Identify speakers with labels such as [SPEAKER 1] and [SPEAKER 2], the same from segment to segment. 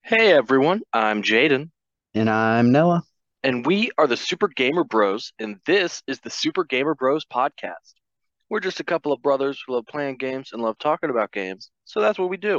[SPEAKER 1] Hey everyone, I'm Jaden,
[SPEAKER 2] And I'm Noah.
[SPEAKER 1] and we are the Super Gamer Bros, and this is the Super Gamer Bros podcast. We're just a couple of brothers who love playing games and love talking about games, so that's what we do.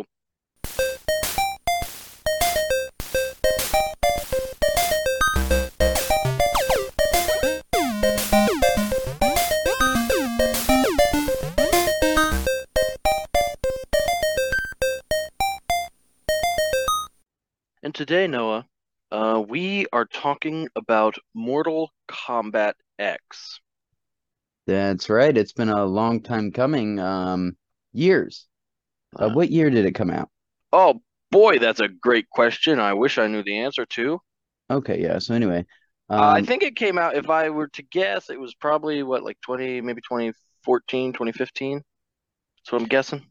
[SPEAKER 1] And today, Noah, we are talking about Mortal Kombat X.
[SPEAKER 2] That's right. It's been a long time coming. Years.
[SPEAKER 1] Uh,
[SPEAKER 2] What year did it come out?
[SPEAKER 1] oh boy, that's a great question. I wish I knew the answer to.
[SPEAKER 2] Okay, yeah. So anyway,
[SPEAKER 1] I
[SPEAKER 2] um,
[SPEAKER 1] think it came out, if I were to guess, it was probably what, like 20, maybe 2014, 2015. That's what I'm guessing.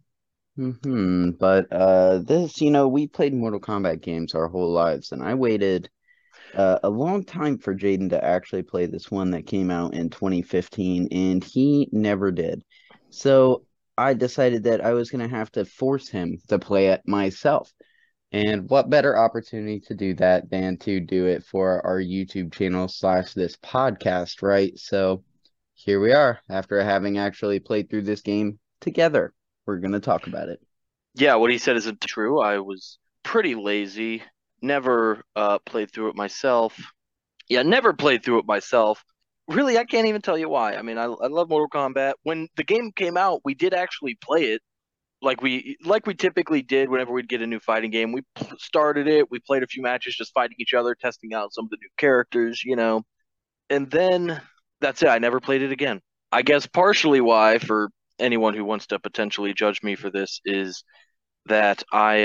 [SPEAKER 2] but this, we played Mortal Kombat games our whole lives, and I waited a long time for Jaden to actually play this one that came out in 2015, and he never did. So I decided that I was gonna have to force him to play it myself. And what better opportunity to do that than to do it for our YouTube channel slash this podcast, right? So here we are after having actually played through this game together. We're going to talk about it.
[SPEAKER 1] Yeah, what he said isn't true. I was pretty lazy, never played through it myself. Yeah, never played through it myself. Really, I can't even tell you why. I mean, I love Mortal Kombat. When the game came out, we did actually play it like we typically did whenever we'd get a new fighting game. We started it, we played a few matches just fighting each other, testing out some of the new characters. And then that's it. I never played it again. I guess partially why, for anyone who wants to potentially judge me for this, is that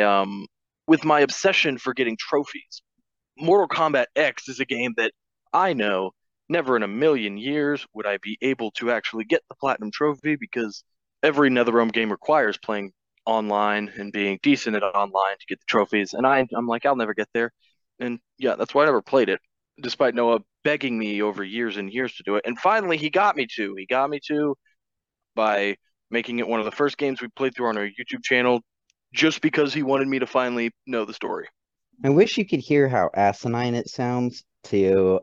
[SPEAKER 1] with my obsession for getting trophies, Mortal Kombat X is a game that I know never in a million years would I be able to actually get the platinum trophy, because every NetherRealm game requires playing online and being decent at online to get the trophies, and I'm like, I'll never get there. And yeah, that's why I never played it, despite Noah begging me over years and years to do it. And finally he got me to. He got me to by making it one of the first games we played through on our YouTube channel, just because he wanted me to finally know the story.
[SPEAKER 2] I wish you could hear how asinine it sounds to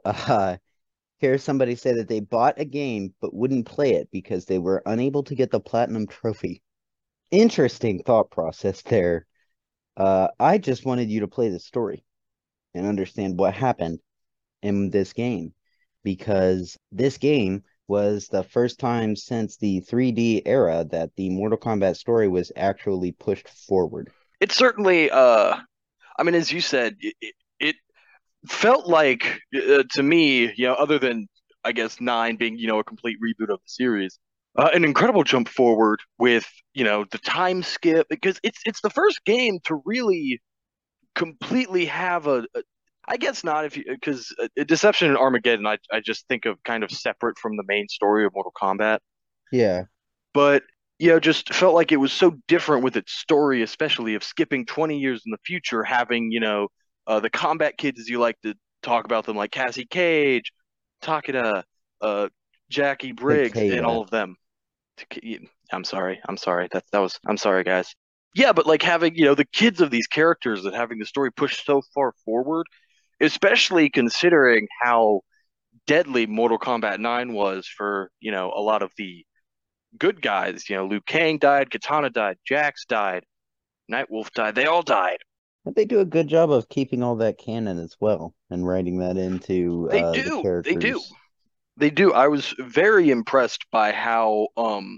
[SPEAKER 2] hear somebody say that they bought a game but wouldn't play it because they were unable to get the platinum trophy. Interesting thought process there. I just wanted you to play the story and understand what happened in this game because this game was the first time since the 3D era that the Mortal Kombat story was actually pushed forward.
[SPEAKER 1] It certainly, I mean, as you said, it felt like, to me, other than I guess nine being, a complete reboot of the series, an incredible jump forward with, the time skip, because it's the first game to really completely have I guess not, if you, because Deception and Armageddon, I just think of kind of separate from the main story of Mortal Kombat,
[SPEAKER 2] Yeah,
[SPEAKER 1] but just felt like it was so different with its story, especially of skipping 20 years in the future, having, the combat kids, as you like to talk about them, like Cassie Cage, Takeda, uh, Jackie Briggs, and
[SPEAKER 2] Takeda.
[SPEAKER 1] all of them. I'm sorry. I'm sorry, guys. Yeah, but like having, the kids of these characters and having the story pushed so far forward, especially considering how deadly Mortal Kombat 9 was for, a lot of the good guys. Liu Kang died, Katana died, Jax died, Nightwolf died. They all died.
[SPEAKER 2] But they do a good job of keeping all that canon as well and writing that into
[SPEAKER 1] They
[SPEAKER 2] the
[SPEAKER 1] do. They do.
[SPEAKER 2] characters.
[SPEAKER 1] They do. I was very impressed by how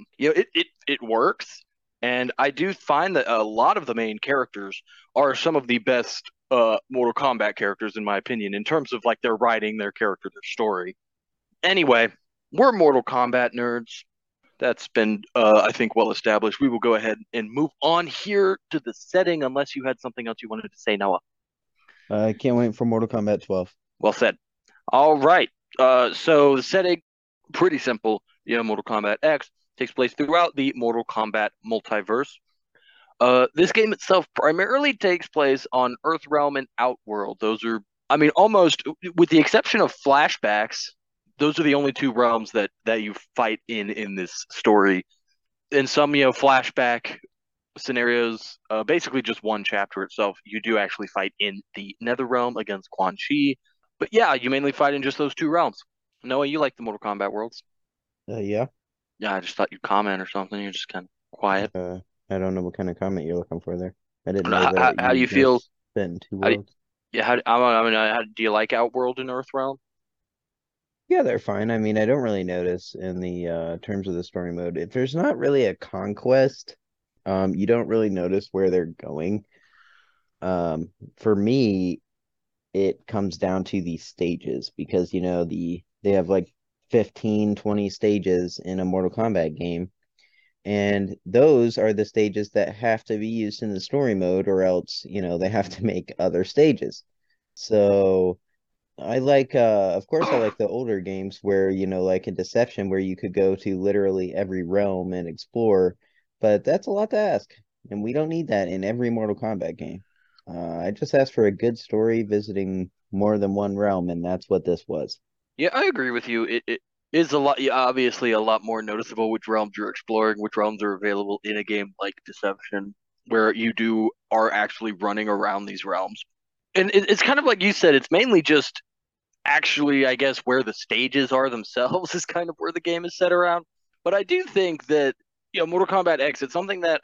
[SPEAKER 1] it works, and I do find that a lot of the main characters are some of the best Mortal Kombat characters in my opinion, in terms of like their writing, their character, their story. Anyway, we're Mortal Kombat nerds. That's been, I think, well established. We will go ahead and move on here to the setting, unless you had something else you wanted to say, Noah.
[SPEAKER 2] I can't wait for Mortal Kombat 12.
[SPEAKER 1] Well said. All right. So the setting, pretty simple. Mortal Kombat X takes place throughout the Mortal Kombat multiverse. This game itself primarily takes place on Earthrealm and Outworld. Those are, I mean, almost with the exception of flashbacks, those are the only two realms that you fight in this story. And some, flashback scenarios, basically just one chapter itself. You do actually fight in the Nether Realm against Quan Chi. But yeah, you mainly fight in just those two realms. Noah, you like the Mortal Kombat worlds?
[SPEAKER 2] Yeah.
[SPEAKER 1] Yeah, I just thought you'd comment or something. You're just kind of quiet.
[SPEAKER 2] I don't know what kind of comment you're looking for there. I didn't know that
[SPEAKER 1] How do
[SPEAKER 2] you
[SPEAKER 1] you feel?
[SPEAKER 2] just spit in two
[SPEAKER 1] How do
[SPEAKER 2] worlds.
[SPEAKER 1] yeah, how do you like Outworld and Earthrealm?
[SPEAKER 2] Yeah, they're fine. I mean, I don't really notice in the terms of the story mode. If there's not really a conquest, you don't really notice where they're going. For me, it comes down to the stages because they have like 15, 20 stages in a Mortal Kombat game, and those are the stages that have to be used in the story mode, or else, they have to make other stages. So I like, of course, I like the older games where, like in Deception, where you could go to literally every realm and explore, but that's a lot to ask, and we don't need that in every Mortal Kombat game. I just asked for a good story visiting more than one realm, and that's what this was.
[SPEAKER 1] Yeah, I agree with you. It is a lot, yeah, obviously a lot more noticeable which realms you're exploring, which realms are available in a game like Deception, where you do are actually running around these realms. And it's kind of like you said, it's mainly just actually, I guess, where the stages are themselves is kind of where the game is set around. But I do think that, Mortal Kombat X, it's something that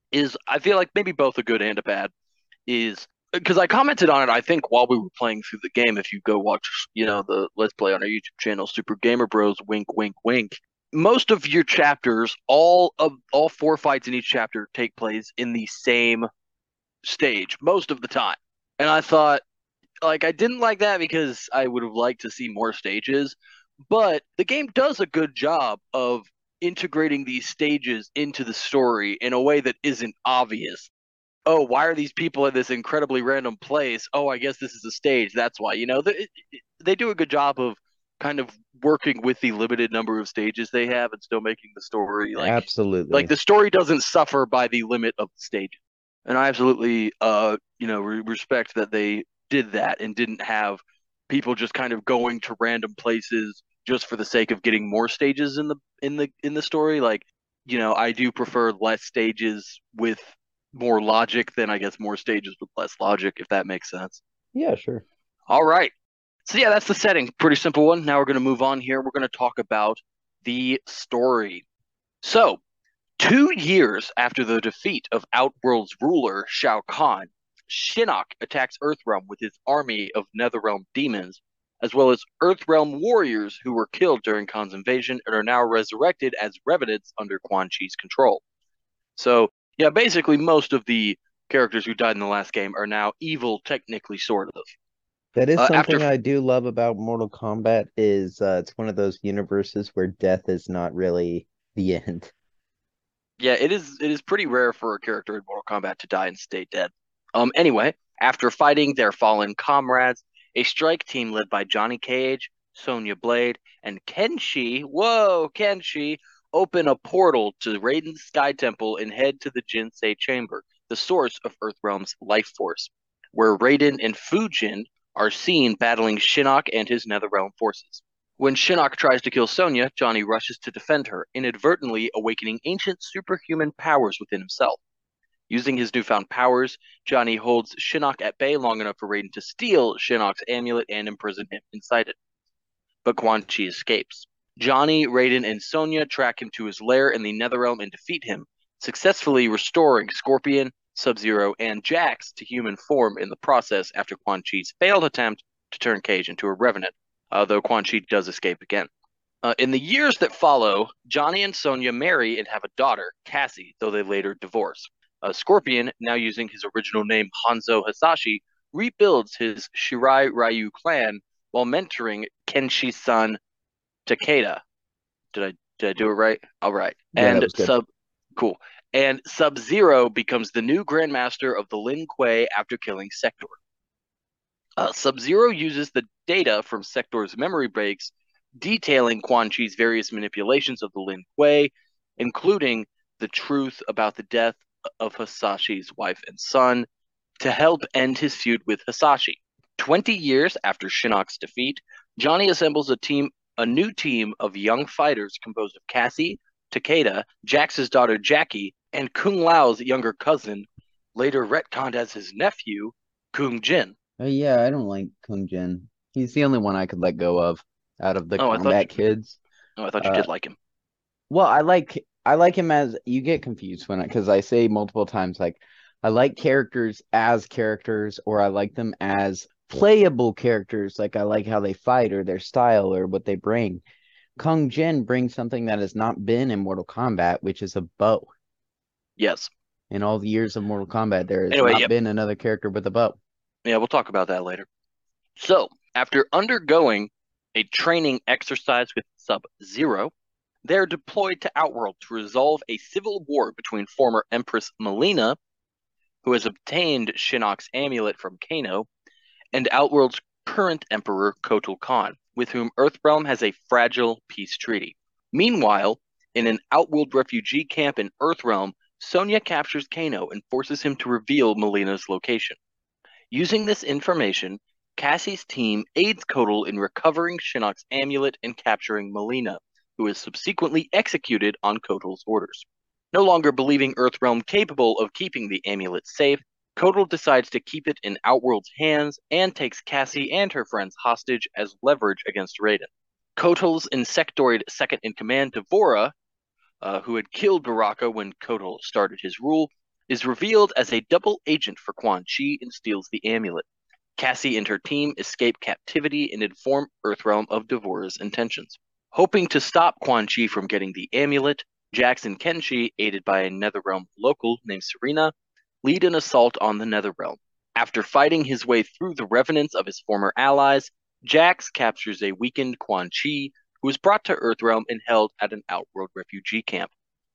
[SPEAKER 1] I feel like maybe both a good and a bad is because I commented on it, I think, while we were playing through the game. If you go watch, the Let's Play on our YouTube channel, Super Gamer Bros, wink, wink, wink. Most of your chapters, all four fights in each chapter take place in the same stage most of the time. And I thought, like, I didn't like that because I would have liked to see more stages, but the game does a good job of integrating these stages into the story in a way that isn't obvious. Oh, why are these people in this incredibly random place? Oh, I guess this is a stage. That's why. They do a good job of kind of working with the limited number of stages they have and still making the story like
[SPEAKER 2] Absolutely.
[SPEAKER 1] the story doesn't suffer by the limit of the stage. And I absolutely respect that they did that and didn't have people just kind of going to random places just for the sake of getting more stages in the story. Like, I do prefer less stages with more logic than, I guess, more stages with less logic, if that makes sense.
[SPEAKER 2] Yeah, sure.
[SPEAKER 1] All right. So yeah, that's the setting. Pretty simple one. Now we're going to move on here. We're going to talk about the story. So, 2 years after the defeat of Outworld's ruler, Shao Kahn, Shinnok attacks Earthrealm with his army of Netherrealm demons, as well as Earthrealm warriors who were killed during Khan's invasion and are now resurrected as revenants under Quan Chi's control. So, yeah, basically most of the characters who died in the last game are now evil, technically, sort of.
[SPEAKER 2] That is
[SPEAKER 1] After
[SPEAKER 2] something I do love about Mortal Kombat is it's one of those universes where death is not really the end.
[SPEAKER 1] Yeah, it is pretty rare for a character in Mortal Kombat to die and stay dead. Anyway, after fighting their fallen comrades, a strike team led by Johnny Cage, Sonya Blade, and Kenshi, whoa, Kenshi, open a portal to Raiden's Sky Temple and head to the Jinsei Chamber, the source of Earthrealm's life force, where Raiden and Fujin are seen battling Shinnok and his Netherrealm forces. When Shinnok tries to kill Sonya, Johnny rushes to defend her, inadvertently awakening ancient superhuman powers within himself. Using his newfound powers, Johnny holds Shinnok at bay long enough for Raiden to steal Shinnok's amulet and imprison him inside it. But Quan Chi escapes. Johnny, Raiden, and Sonya track him to his lair in the Netherrealm and defeat him, successfully restoring Scorpion, Sub-Zero, and Jax to human form in the process after Quan Chi's failed attempt to turn Cage into a Revenant, though Quan Chi does escape again. In the years that follow, Johnny and Sonya marry and have a daughter, Cassie, though they later divorce. Scorpion, now using his original name Hanzo Hasashi, rebuilds his Shirai Ryu clan while mentoring Kenshi's son Takeda. Did I do it right? All right.
[SPEAKER 2] Yeah, that was good.
[SPEAKER 1] Cool. And Sub-Zero becomes the new Grandmaster of the Lin Kuei after killing Sector. Sub-Zero uses the data from Sector's memory breaks, detailing Quan Chi's various manipulations of the Lin Kuei, including the truth about the death of Hasashi's wife and son, to help end his feud with Hasashi. 20 years after Shinnok's defeat, Johnny assembles a new team of young fighters composed of Cassie, Takeda, Jax's daughter Jackie, and Kung Lao's younger cousin, later retconned as his nephew, Kung Jin.
[SPEAKER 2] Yeah, I don't like Kung Jin. He's the only one I could let go of out of the
[SPEAKER 1] Oh,
[SPEAKER 2] combat kids.
[SPEAKER 1] I thought you
[SPEAKER 2] Uh,
[SPEAKER 1] did like him.
[SPEAKER 2] well, I like him as you get confused when because I say multiple times like I like characters as characters or I like them as playable characters. Like I like how they fight or their style or what they bring. Kung Jin brings something that has not been in Mortal Kombat, which is a bow.
[SPEAKER 1] Yes.
[SPEAKER 2] In all the years of Mortal Kombat, there has
[SPEAKER 1] Anyway,
[SPEAKER 2] not
[SPEAKER 1] yep.
[SPEAKER 2] been another character with a bow.
[SPEAKER 1] Yeah, we'll talk about that later. So, after undergoing a training exercise with Sub-Zero, they're deployed to Outworld to resolve a civil war between former Empress Mileena, who has obtained Shinnok's amulet from Kano, and Outworld's current Emperor Kotal Khan, with whom Earthrealm has a fragile peace treaty. Meanwhile, in an Outworld refugee camp in Earthrealm, Sonya captures Kano and forces him to reveal Mileena's location. Using this information, Cassie's team aids Kotal in recovering Shinnok's amulet and capturing Mileena, who is subsequently executed on Kotal's orders. No longer believing Earthrealm capable of keeping the amulet safe, Kotal decides to keep it in Outworld's hands and takes Cassie and her friends hostage as leverage against Raiden. Kotal's insectoid second-in-command, D'Vorah, who had killed Baraka when Kotal started his rule, is revealed as a double agent for Quan Chi and steals the amulet. Cassie and her team escape captivity and inform Earthrealm of D'Vorah's intentions. Hoping to stop Quan Chi from getting the amulet, Jax and Kenshi, aided by a Netherrealm local named Serena, lead an assault on the Netherrealm. After fighting his way through the revenants of his former allies, Jax captures a weakened Quan Chi, who is brought to Earthrealm and held at an Outworld refugee camp.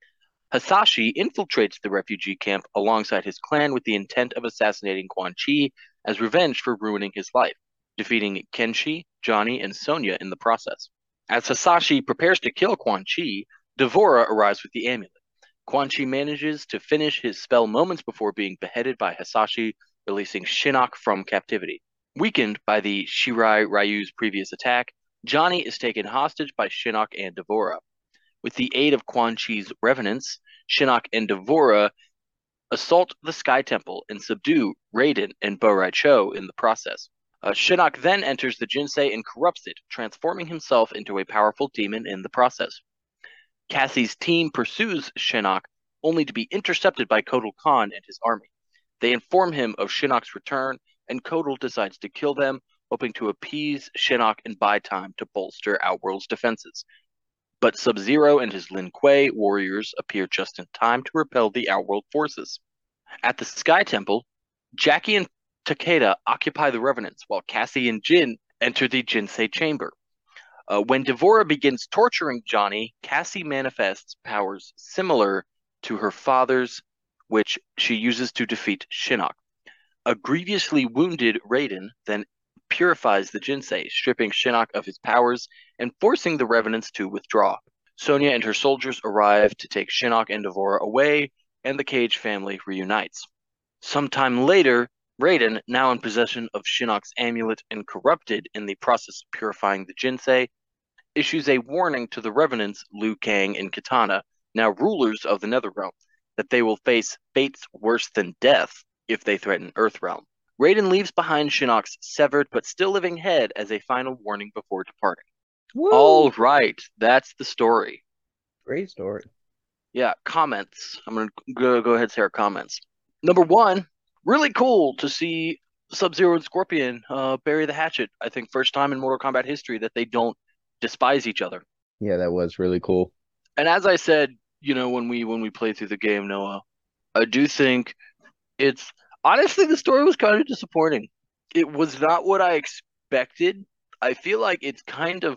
[SPEAKER 1] Hasashi infiltrates the refugee camp alongside his clan with the intent of assassinating Quan Chi as revenge for ruining his life, defeating Kenshi, Johnny, and Sonya in the process. As Hasashi prepares to kill Quan Chi, D'Vorah arrives with the amulet. Quan Chi manages to finish his spell moments before being beheaded by Hasashi, releasing Shinnok from captivity. Weakened by the Shirai Ryu's previous attack, Johnny is taken hostage by Shinnok and D'Vorah. With the aid of Quan Chi's revenants, Shinnok and D'Vorah assault the Sky Temple and subdue Raiden and Bo' Rai Cho in the process. Shinnok then enters the Jinsei and corrupts it, transforming himself into a powerful demon in the process. Cassie's team pursues Shinnok, only to be intercepted by Kotal Khan and his army. They inform him of Shinnok's return, and Kotal decides to kill them, hoping to appease Shinnok and buy time to bolster Outworld's defenses. But Sub-Zero and his Lin Kuei warriors appear just in time to repel the Outworld forces. At the Sky Temple, Jackie and Takeda occupy the Revenants, while Cassie and Jin enter the Jinsei chamber. When D'Vorah begins torturing Johnny, Cassie manifests powers similar to her father's, which she uses to defeat Shinnok. A grievously wounded Raiden then purifies the Jinsei, stripping Shinnok of his powers and forcing the Revenants to withdraw. Sonya and her soldiers arrive to take Shinnok and D'Vorah away, and the Cage family reunites. Sometime later, Raiden, now in possession of Shinnok's amulet and corrupted in the process of purifying the Jinsei, issues a warning to the Revenants Liu Kang and Kitana, now rulers of the Netherrealm, that they will face fates worse than death if they threaten Earthrealm. Raiden leaves behind Shinnok's severed but still living head as a final warning before departing.
[SPEAKER 2] Woo!
[SPEAKER 1] All right, that's the story.
[SPEAKER 2] Great story.
[SPEAKER 1] Yeah, comments. I'm going to go ahead and say our comments. Number one, really cool to see Sub-Zero and Scorpion bury the hatchet. I think first time in Mortal Kombat history that they don't despise each other.
[SPEAKER 2] Yeah, that was really cool.
[SPEAKER 1] And as I said, when we played through the game, Noah, I do think it's honestly the story was kind of disappointing. It was not what I expected. I feel like it's kind of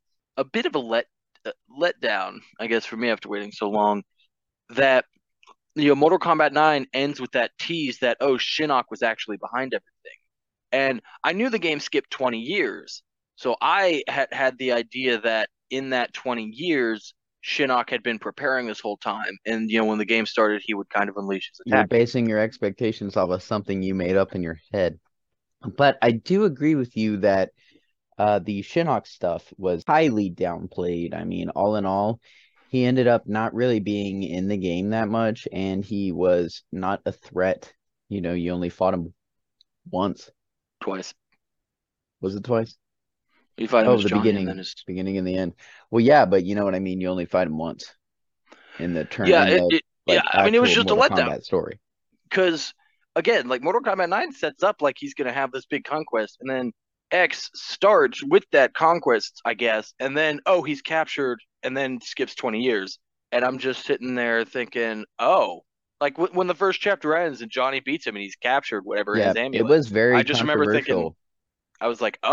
[SPEAKER 1] a bit of a letdown, I guess, for me after waiting so long. That Mortal Kombat 9 ends with that tease that Shinnok was actually behind everything, and I knew the game skipped 20 years, so I had the idea that in that 20 years, Shinnok had been preparing this whole time, and when the game started, he would kind of unleash his
[SPEAKER 2] You're
[SPEAKER 1] attack.
[SPEAKER 2] basing your expectations off of something you made up in your head. But I do agree with you that the Shinnok stuff was highly downplayed. I mean, all in all, he ended up not really being in the game that much, and he was not a threat. You only fought him once.
[SPEAKER 1] Twice.
[SPEAKER 2] Was it twice?
[SPEAKER 1] You fight him
[SPEAKER 2] Oh,
[SPEAKER 1] as
[SPEAKER 2] the
[SPEAKER 1] Johnny, and then his
[SPEAKER 2] beginning and the end. Well, yeah, but you know what I mean. You only fight him once
[SPEAKER 1] yeah,
[SPEAKER 2] in the
[SPEAKER 1] yeah.
[SPEAKER 2] like
[SPEAKER 1] I mean, it was
[SPEAKER 2] actual
[SPEAKER 1] just a
[SPEAKER 2] Mortal
[SPEAKER 1] letdown
[SPEAKER 2] Kombat story.
[SPEAKER 1] because again, like Mortal Kombat 9 sets up like he's gonna have this big conquest, and then X starts with that conquest, I guess, and then he's captured, and then skips 20 years, and I'm just sitting there thinking, oh, like when the first chapter ends and Johnny beats him and he's captured, whatever in
[SPEAKER 2] Yeah,
[SPEAKER 1] his
[SPEAKER 2] it
[SPEAKER 1] amulet.
[SPEAKER 2] was very
[SPEAKER 1] I just remember thinking,
[SPEAKER 2] controversial.
[SPEAKER 1] I was like,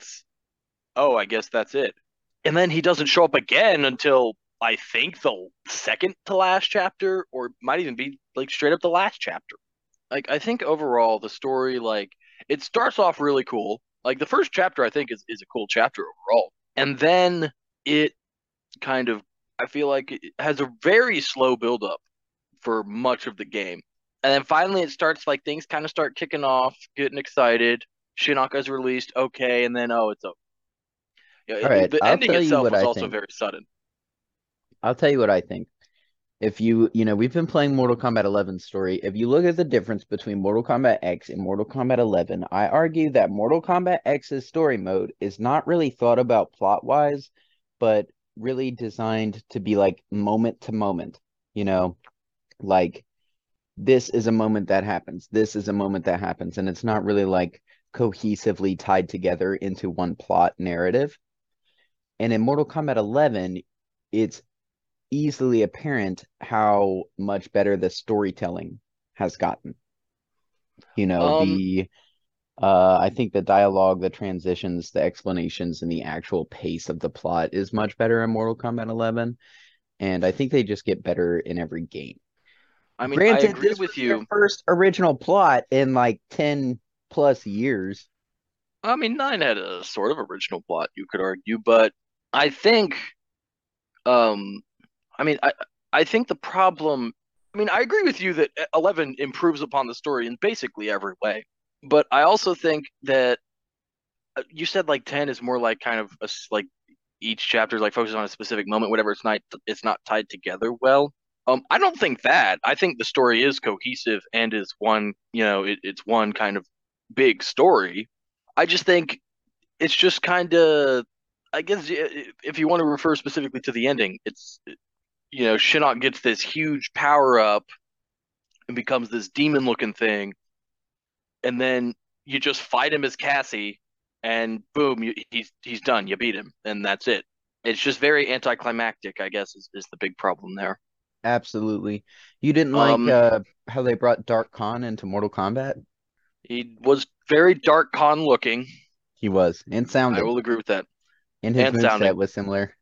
[SPEAKER 1] I guess that's it. And then he doesn't show up again until I think the second to last chapter, or might even be like straight up the last chapter. Like I think overall the story, like it starts off really cool. Like the first chapter I think is a cool chapter overall. And then it kind of I feel like it has a very slow build up for much of the game. And then finally it starts like things kind of start kicking off, getting excited. Shinnok is released, okay, and then it's over.
[SPEAKER 2] All right,
[SPEAKER 1] The
[SPEAKER 2] I'll
[SPEAKER 1] ending
[SPEAKER 2] tell you
[SPEAKER 1] itself
[SPEAKER 2] what
[SPEAKER 1] was
[SPEAKER 2] I
[SPEAKER 1] also
[SPEAKER 2] think.
[SPEAKER 1] very sudden.
[SPEAKER 2] I'll tell you what I think. If we've been playing Mortal Kombat 11 story. If you look at the difference between Mortal Kombat X and Mortal Kombat 11, I argue that Mortal Kombat X's story mode is not really thought about plot-wise, but really designed to be like moment to moment. You know, like this is a moment that happens. This is a moment that happens, and it's not really like cohesively tied together into one plot narrative. And in Mortal Kombat 11, it's easily apparent how much better the storytelling has gotten. You know,
[SPEAKER 1] Um,
[SPEAKER 2] the I think the dialogue, the transitions, the explanations, and the actual pace of the plot is much better in Mortal Kombat 11, and I think they just get better in every game.
[SPEAKER 1] I mean, I
[SPEAKER 2] Granted,
[SPEAKER 1] agree
[SPEAKER 2] this
[SPEAKER 1] with
[SPEAKER 2] was their
[SPEAKER 1] you.
[SPEAKER 2] first original plot in like 10 plus years.
[SPEAKER 1] I mean, nine had a sort of original plot, you could argue, but I think, um, I mean, I think the problem. I mean, I agree with you that 11 improves upon the story in basically every way, but I also think that you said like 10 is more like kind of like each chapter is like focuses on a specific moment, whatever. It's not tied together well. I don't think that. I think the story is cohesive and is one, it's one kind of big story. I just think it's just kind of, I guess, if you want to refer specifically to the ending, it's, Shinnok gets this huge power up and becomes this demon looking thing, and then you just fight him as Cassie, and boom, he's done. You beat him, and that's it. It's just very anticlimactic, I guess, is the big problem there.
[SPEAKER 2] Absolutely. You didn't like
[SPEAKER 1] Um,
[SPEAKER 2] how they brought Dark Khan into Mortal Kombat?
[SPEAKER 1] he was very Dark Con looking.
[SPEAKER 2] He was, and
[SPEAKER 1] I
[SPEAKER 2] sounded,
[SPEAKER 1] will agree with that.
[SPEAKER 2] and his
[SPEAKER 1] And
[SPEAKER 2] moveset
[SPEAKER 1] sounding.
[SPEAKER 2] was similar.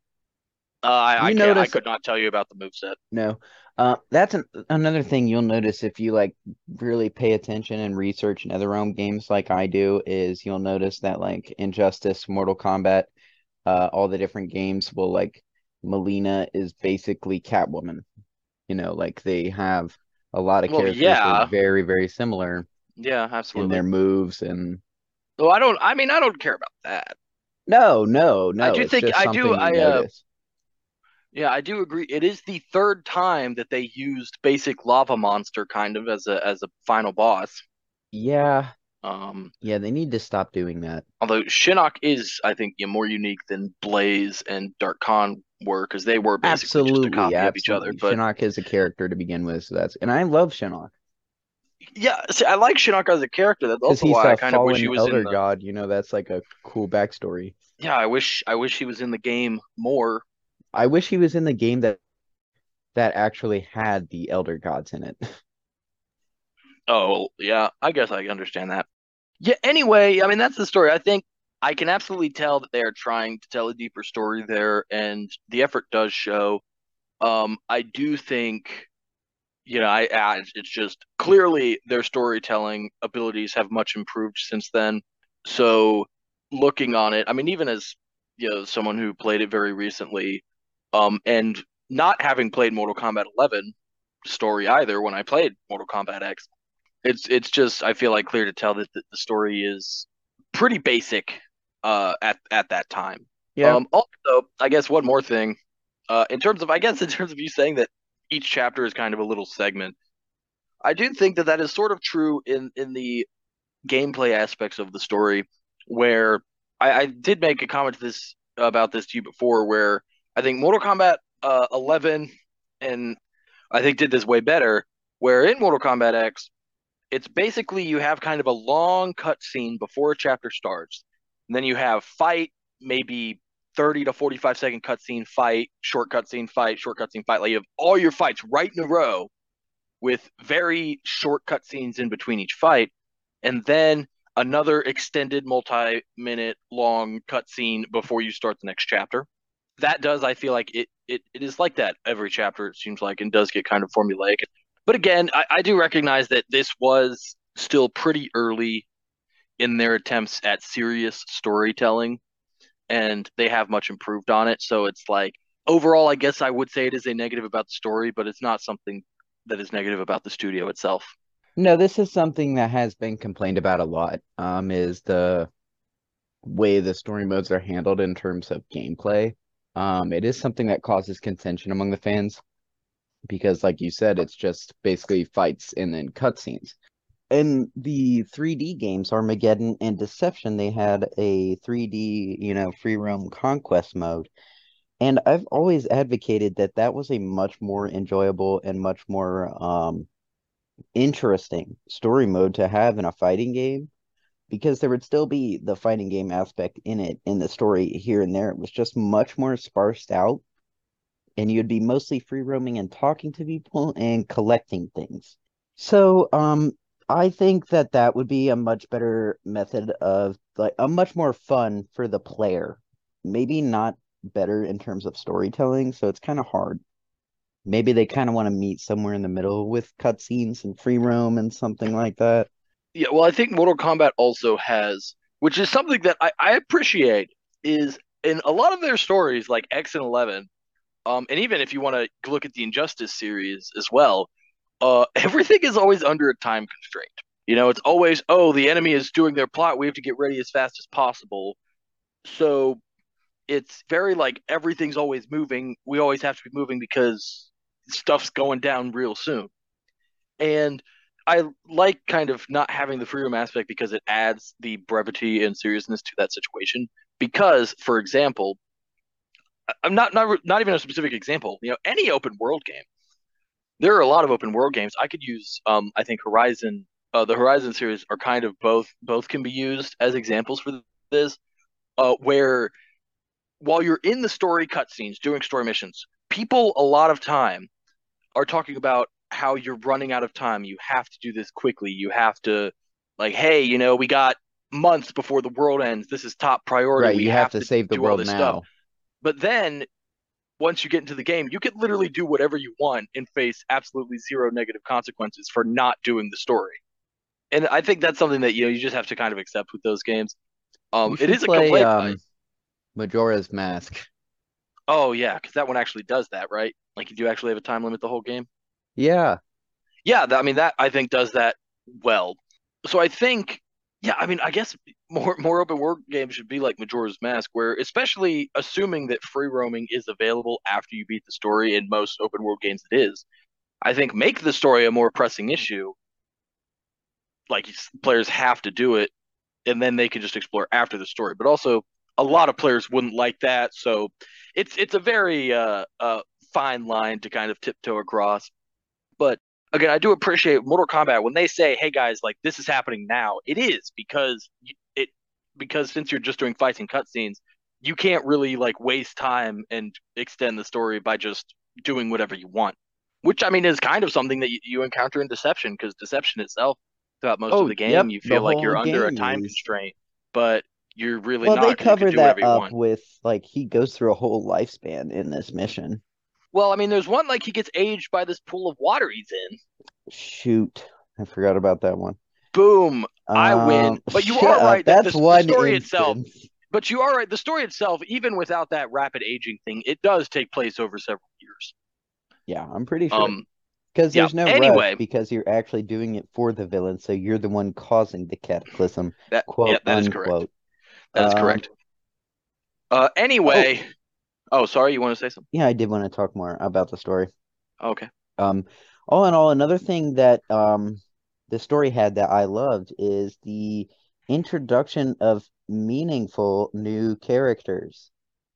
[SPEAKER 1] I
[SPEAKER 2] You
[SPEAKER 1] can't. I
[SPEAKER 2] notice
[SPEAKER 1] could not tell you about the moveset.
[SPEAKER 2] No. That's another thing you'll notice if you like really pay attention and research NetherRealm games like I do is you'll notice that like Injustice, Mortal Kombat, all the different games will like Melina is basically Catwoman. Like they have a lot of
[SPEAKER 1] Well,
[SPEAKER 2] characters that are
[SPEAKER 1] yeah,
[SPEAKER 2] very, very similar
[SPEAKER 1] yeah,
[SPEAKER 2] in their
[SPEAKER 1] absolutely.
[SPEAKER 2] moves and
[SPEAKER 1] Well, I don't. I mean, I don't care about that.
[SPEAKER 2] no, no,
[SPEAKER 1] I
[SPEAKER 2] no,
[SPEAKER 1] do
[SPEAKER 2] it's
[SPEAKER 1] think
[SPEAKER 2] just
[SPEAKER 1] I do.
[SPEAKER 2] something you
[SPEAKER 1] I
[SPEAKER 2] notice.
[SPEAKER 1] Yeah, I do agree. It is the third time that they used basic lava monster kind of as a final boss.
[SPEAKER 2] Yeah,
[SPEAKER 1] Um,
[SPEAKER 2] yeah, they need to stop doing that.
[SPEAKER 1] although Shinnok is, I think, more unique than Blaze and Dark Khan were because they were basically just a
[SPEAKER 2] Absolutely,
[SPEAKER 1] copy of each other.
[SPEAKER 2] absolutely.
[SPEAKER 1] But
[SPEAKER 2] Shinnok is a character to begin with, so and I love Shinnok
[SPEAKER 1] yeah, see, I like Shinnok as a character. That's
[SPEAKER 2] because
[SPEAKER 1] also
[SPEAKER 2] he's
[SPEAKER 1] why I
[SPEAKER 2] a
[SPEAKER 1] kind of wish he
[SPEAKER 2] fallen
[SPEAKER 1] was in
[SPEAKER 2] elder
[SPEAKER 1] the.
[SPEAKER 2] god. That's like a cool backstory.
[SPEAKER 1] Yeah, I wish he was in the game more.
[SPEAKER 2] I wish he was in the game that actually had the elder gods in it.
[SPEAKER 1] Oh, yeah, I guess I understand that. Yeah, anyway, I mean, that's the story. I think I can absolutely tell that they are trying to tell a deeper story there, and the effort does show. I do think, it's just clearly their storytelling abilities have much improved since then. So, looking on it, I mean, even as, someone who played it very recently, and not having played Mortal Kombat 11 story either when I played Mortal Kombat X, it's just I feel like clear to tell that the story is pretty basic at that time.
[SPEAKER 2] Yeah.
[SPEAKER 1] Also, I guess one more thing. in terms of, I guess, in terms of you saying that each chapter is kind of a little segment, I do think that that is sort of true in the gameplay aspects of the story, where I did make a comment to this about this to you before, where I think Mortal Kombat 11 and I think did this way better, where in Mortal Kombat X, it's basically you have kind of a long cutscene before a chapter starts, and then you have fight, maybe 30 to 45-second cutscene, fight, short cutscene, fight, short cutscene, fight. Like you have all your fights right in a row with very short cutscenes in between each fight, and then another extended multi-minute long cutscene before you start the next chapter. That does, I feel like it is like that every chapter, it seems like, and does get kind of formulaic. But again, I do recognize that this was still pretty early in their attempts at serious storytelling, and they have much improved on it. So it's like, overall, I guess I would say it is a negative about the story, but it's not something that is negative about the studio itself.
[SPEAKER 2] No, this is something that has been complained about a lot, is the way the story modes are handled in terms of gameplay. It is something that causes contention among the fans because, like you said, it's just basically fights and then cutscenes. In the 3D games, Armageddon and Deception, they had a 3D, free roam conquest mode. And I've always advocated that that was a much more enjoyable and much more interesting story mode to have in a fighting game because there would still be the fighting game aspect in it in the story here and there. It was just much more sparsed out, and you'd be mostly free roaming and talking to people and collecting things. So, I think that that would be a much better method of like a much more fun for the player. Maybe not better in terms of storytelling, so it's kind of hard. Maybe they kind of want to meet somewhere in the middle with cutscenes and free roam and something like that.
[SPEAKER 1] Yeah, well, I think Mortal Kombat also has, which is something that I appreciate, is in a lot of their stories, like X and 11, and even if you want to look at the Injustice series as well, everything is always under a time constraint. It's always, oh, the enemy is doing their plot. We have to get ready as fast as possible. So it's very like everything's always moving. We always have to be moving because stuff's going down real soon. And I like kind of not having the freedom aspect because it adds the brevity and seriousness to that situation. Because, for example, I'm not even a specific example. Any open world game. There are a lot of open world games. I could use. I think Horizon. The Horizon series are kind of both can be used as examples for this. Where while you're in the story cutscenes doing story missions, people a lot of time are talking about how you're running out of time. You have to do this quickly. You have to, like, hey, we got months before the world ends. This is top priority.
[SPEAKER 2] Right,
[SPEAKER 1] We
[SPEAKER 2] you have
[SPEAKER 1] have
[SPEAKER 2] to
[SPEAKER 1] to
[SPEAKER 2] save the
[SPEAKER 1] do all
[SPEAKER 2] world
[SPEAKER 1] this stuff.
[SPEAKER 2] now.
[SPEAKER 1] But then once you get into the game, you can literally do whatever you want and face absolutely zero negative consequences for not doing the story. And I think that's something that you just have to kind of accept with those games.
[SPEAKER 2] You
[SPEAKER 1] It
[SPEAKER 2] should
[SPEAKER 1] is a
[SPEAKER 2] play
[SPEAKER 1] complaint.
[SPEAKER 2] Majora's Mask.
[SPEAKER 1] Oh yeah, because that one actually does that, right? Like you do actually have a time limit the whole game.
[SPEAKER 2] Yeah.
[SPEAKER 1] Yeah, I mean that I think does that well. So I think, yeah, I mean I guess more open world games should be like Majora's Mask, where especially assuming that free roaming is available after you beat the story in most open world games, it is. I think make the story a more pressing issue. Like players have to do it, and then they can just explore after the story. But also, a lot of players wouldn't like that, so it's a very fine line to kind of tiptoe across. But again, I do appreciate Mortal Kombat when they say, "Hey guys, like this is happening now." It is because since you're just doing fights and cutscenes, you can't really like waste time and extend the story by just doing whatever you want. Which I mean is kind of something that you encounter in Deception, because Deception itself, throughout most of
[SPEAKER 2] Oh,
[SPEAKER 1] the game,
[SPEAKER 2] yep.
[SPEAKER 1] you
[SPEAKER 2] The
[SPEAKER 1] feel like
[SPEAKER 2] whole
[SPEAKER 1] you're under a
[SPEAKER 2] game
[SPEAKER 1] time
[SPEAKER 2] is.
[SPEAKER 1] constraint, but you're really
[SPEAKER 2] Well, they
[SPEAKER 1] not because you can
[SPEAKER 2] cover
[SPEAKER 1] do
[SPEAKER 2] that
[SPEAKER 1] whatever you
[SPEAKER 2] up
[SPEAKER 1] want.
[SPEAKER 2] with like he goes through a whole lifespan in this mission.
[SPEAKER 1] Well, I mean, there's one like he gets aged by this pool of water he's in.
[SPEAKER 2] Shoot, I forgot about that one.
[SPEAKER 1] Boom, I win. But you are
[SPEAKER 2] Shut up.
[SPEAKER 1] right that
[SPEAKER 2] That's
[SPEAKER 1] the
[SPEAKER 2] one
[SPEAKER 1] story itself,
[SPEAKER 2] instance.
[SPEAKER 1] but you are right, the story itself, even without that rapid aging thing, it does take place over several years.
[SPEAKER 2] Yeah, I'm pretty sure.
[SPEAKER 1] Um,
[SPEAKER 2] Because
[SPEAKER 1] yeah.
[SPEAKER 2] there's no rush
[SPEAKER 1] Anyway,
[SPEAKER 2] because you're actually doing it for the villain, so you're the one causing the cataclysm,
[SPEAKER 1] yeah,
[SPEAKER 2] quote
[SPEAKER 1] that is correct.
[SPEAKER 2] unquote.
[SPEAKER 1] That is
[SPEAKER 2] Um,
[SPEAKER 1] correct.
[SPEAKER 2] oh,
[SPEAKER 1] Anyway, Oh, sorry, you want to say something?
[SPEAKER 2] Yeah, I did want to talk more about the story.
[SPEAKER 1] Okay.
[SPEAKER 2] Um, all in all, another thing that the story had that I loved is the introduction of meaningful new characters.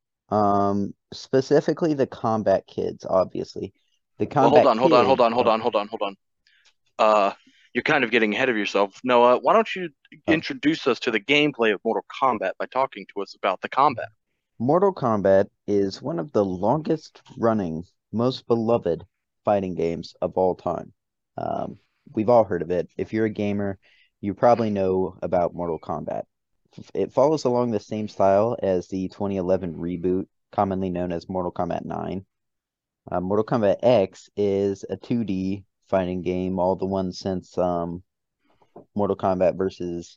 [SPEAKER 2] Specifically the combat kids, obviously. The
[SPEAKER 1] Well, hold
[SPEAKER 2] combat
[SPEAKER 1] on, hold on, hold
[SPEAKER 2] kids
[SPEAKER 1] on, hold on, hold on, hold on. You're kind of getting ahead of yourself. Noah, why don't you
[SPEAKER 2] uh,
[SPEAKER 1] introduce us to the gameplay of Mortal Kombat by talking to us about the combat?
[SPEAKER 2] Mortal Kombat is one of the longest running, most beloved fighting games of all time. Um, we've all heard of it. If you're a gamer, you probably know about Mortal Kombat. It follows along the same style as the 2011 reboot, commonly known as Mortal Kombat 9. Mortal Kombat X is a 2D fighting game, all the ones since Mortal Kombat versus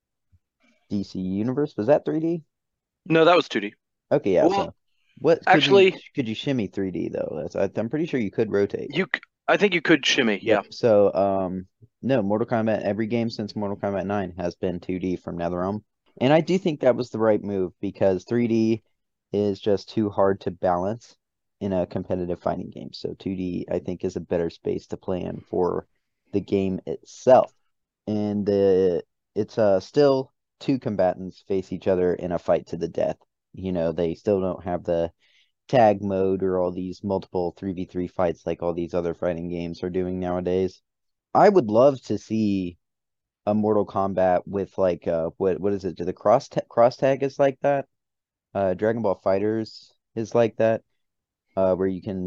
[SPEAKER 2] DC Universe. Was that 3D?
[SPEAKER 1] No, that was 2D.
[SPEAKER 2] Okay, yeah.
[SPEAKER 1] Well,
[SPEAKER 2] So, what
[SPEAKER 1] actually,
[SPEAKER 2] could you shimmy 3D though? I'm pretty sure you could rotate.
[SPEAKER 1] I think you could shimmy. Yeah.
[SPEAKER 2] Yep. So, no, Mortal Kombat. Every game since Mortal Kombat 9 has been 2D from NetherRealm, and I do think that was the right move because 3D is just too hard to balance in a competitive fighting game. So 2D, I think, is a better space to play in for the game itself. And it's still two combatants face each other in a fight to the death. They still don't have the tag mode or all these multiple 3v3 fights like all these other fighting games are doing nowadays. I would love to see a Mortal Kombat with like what is it? Do the cross tag is like that? Dragon Ball Fighters is like that, where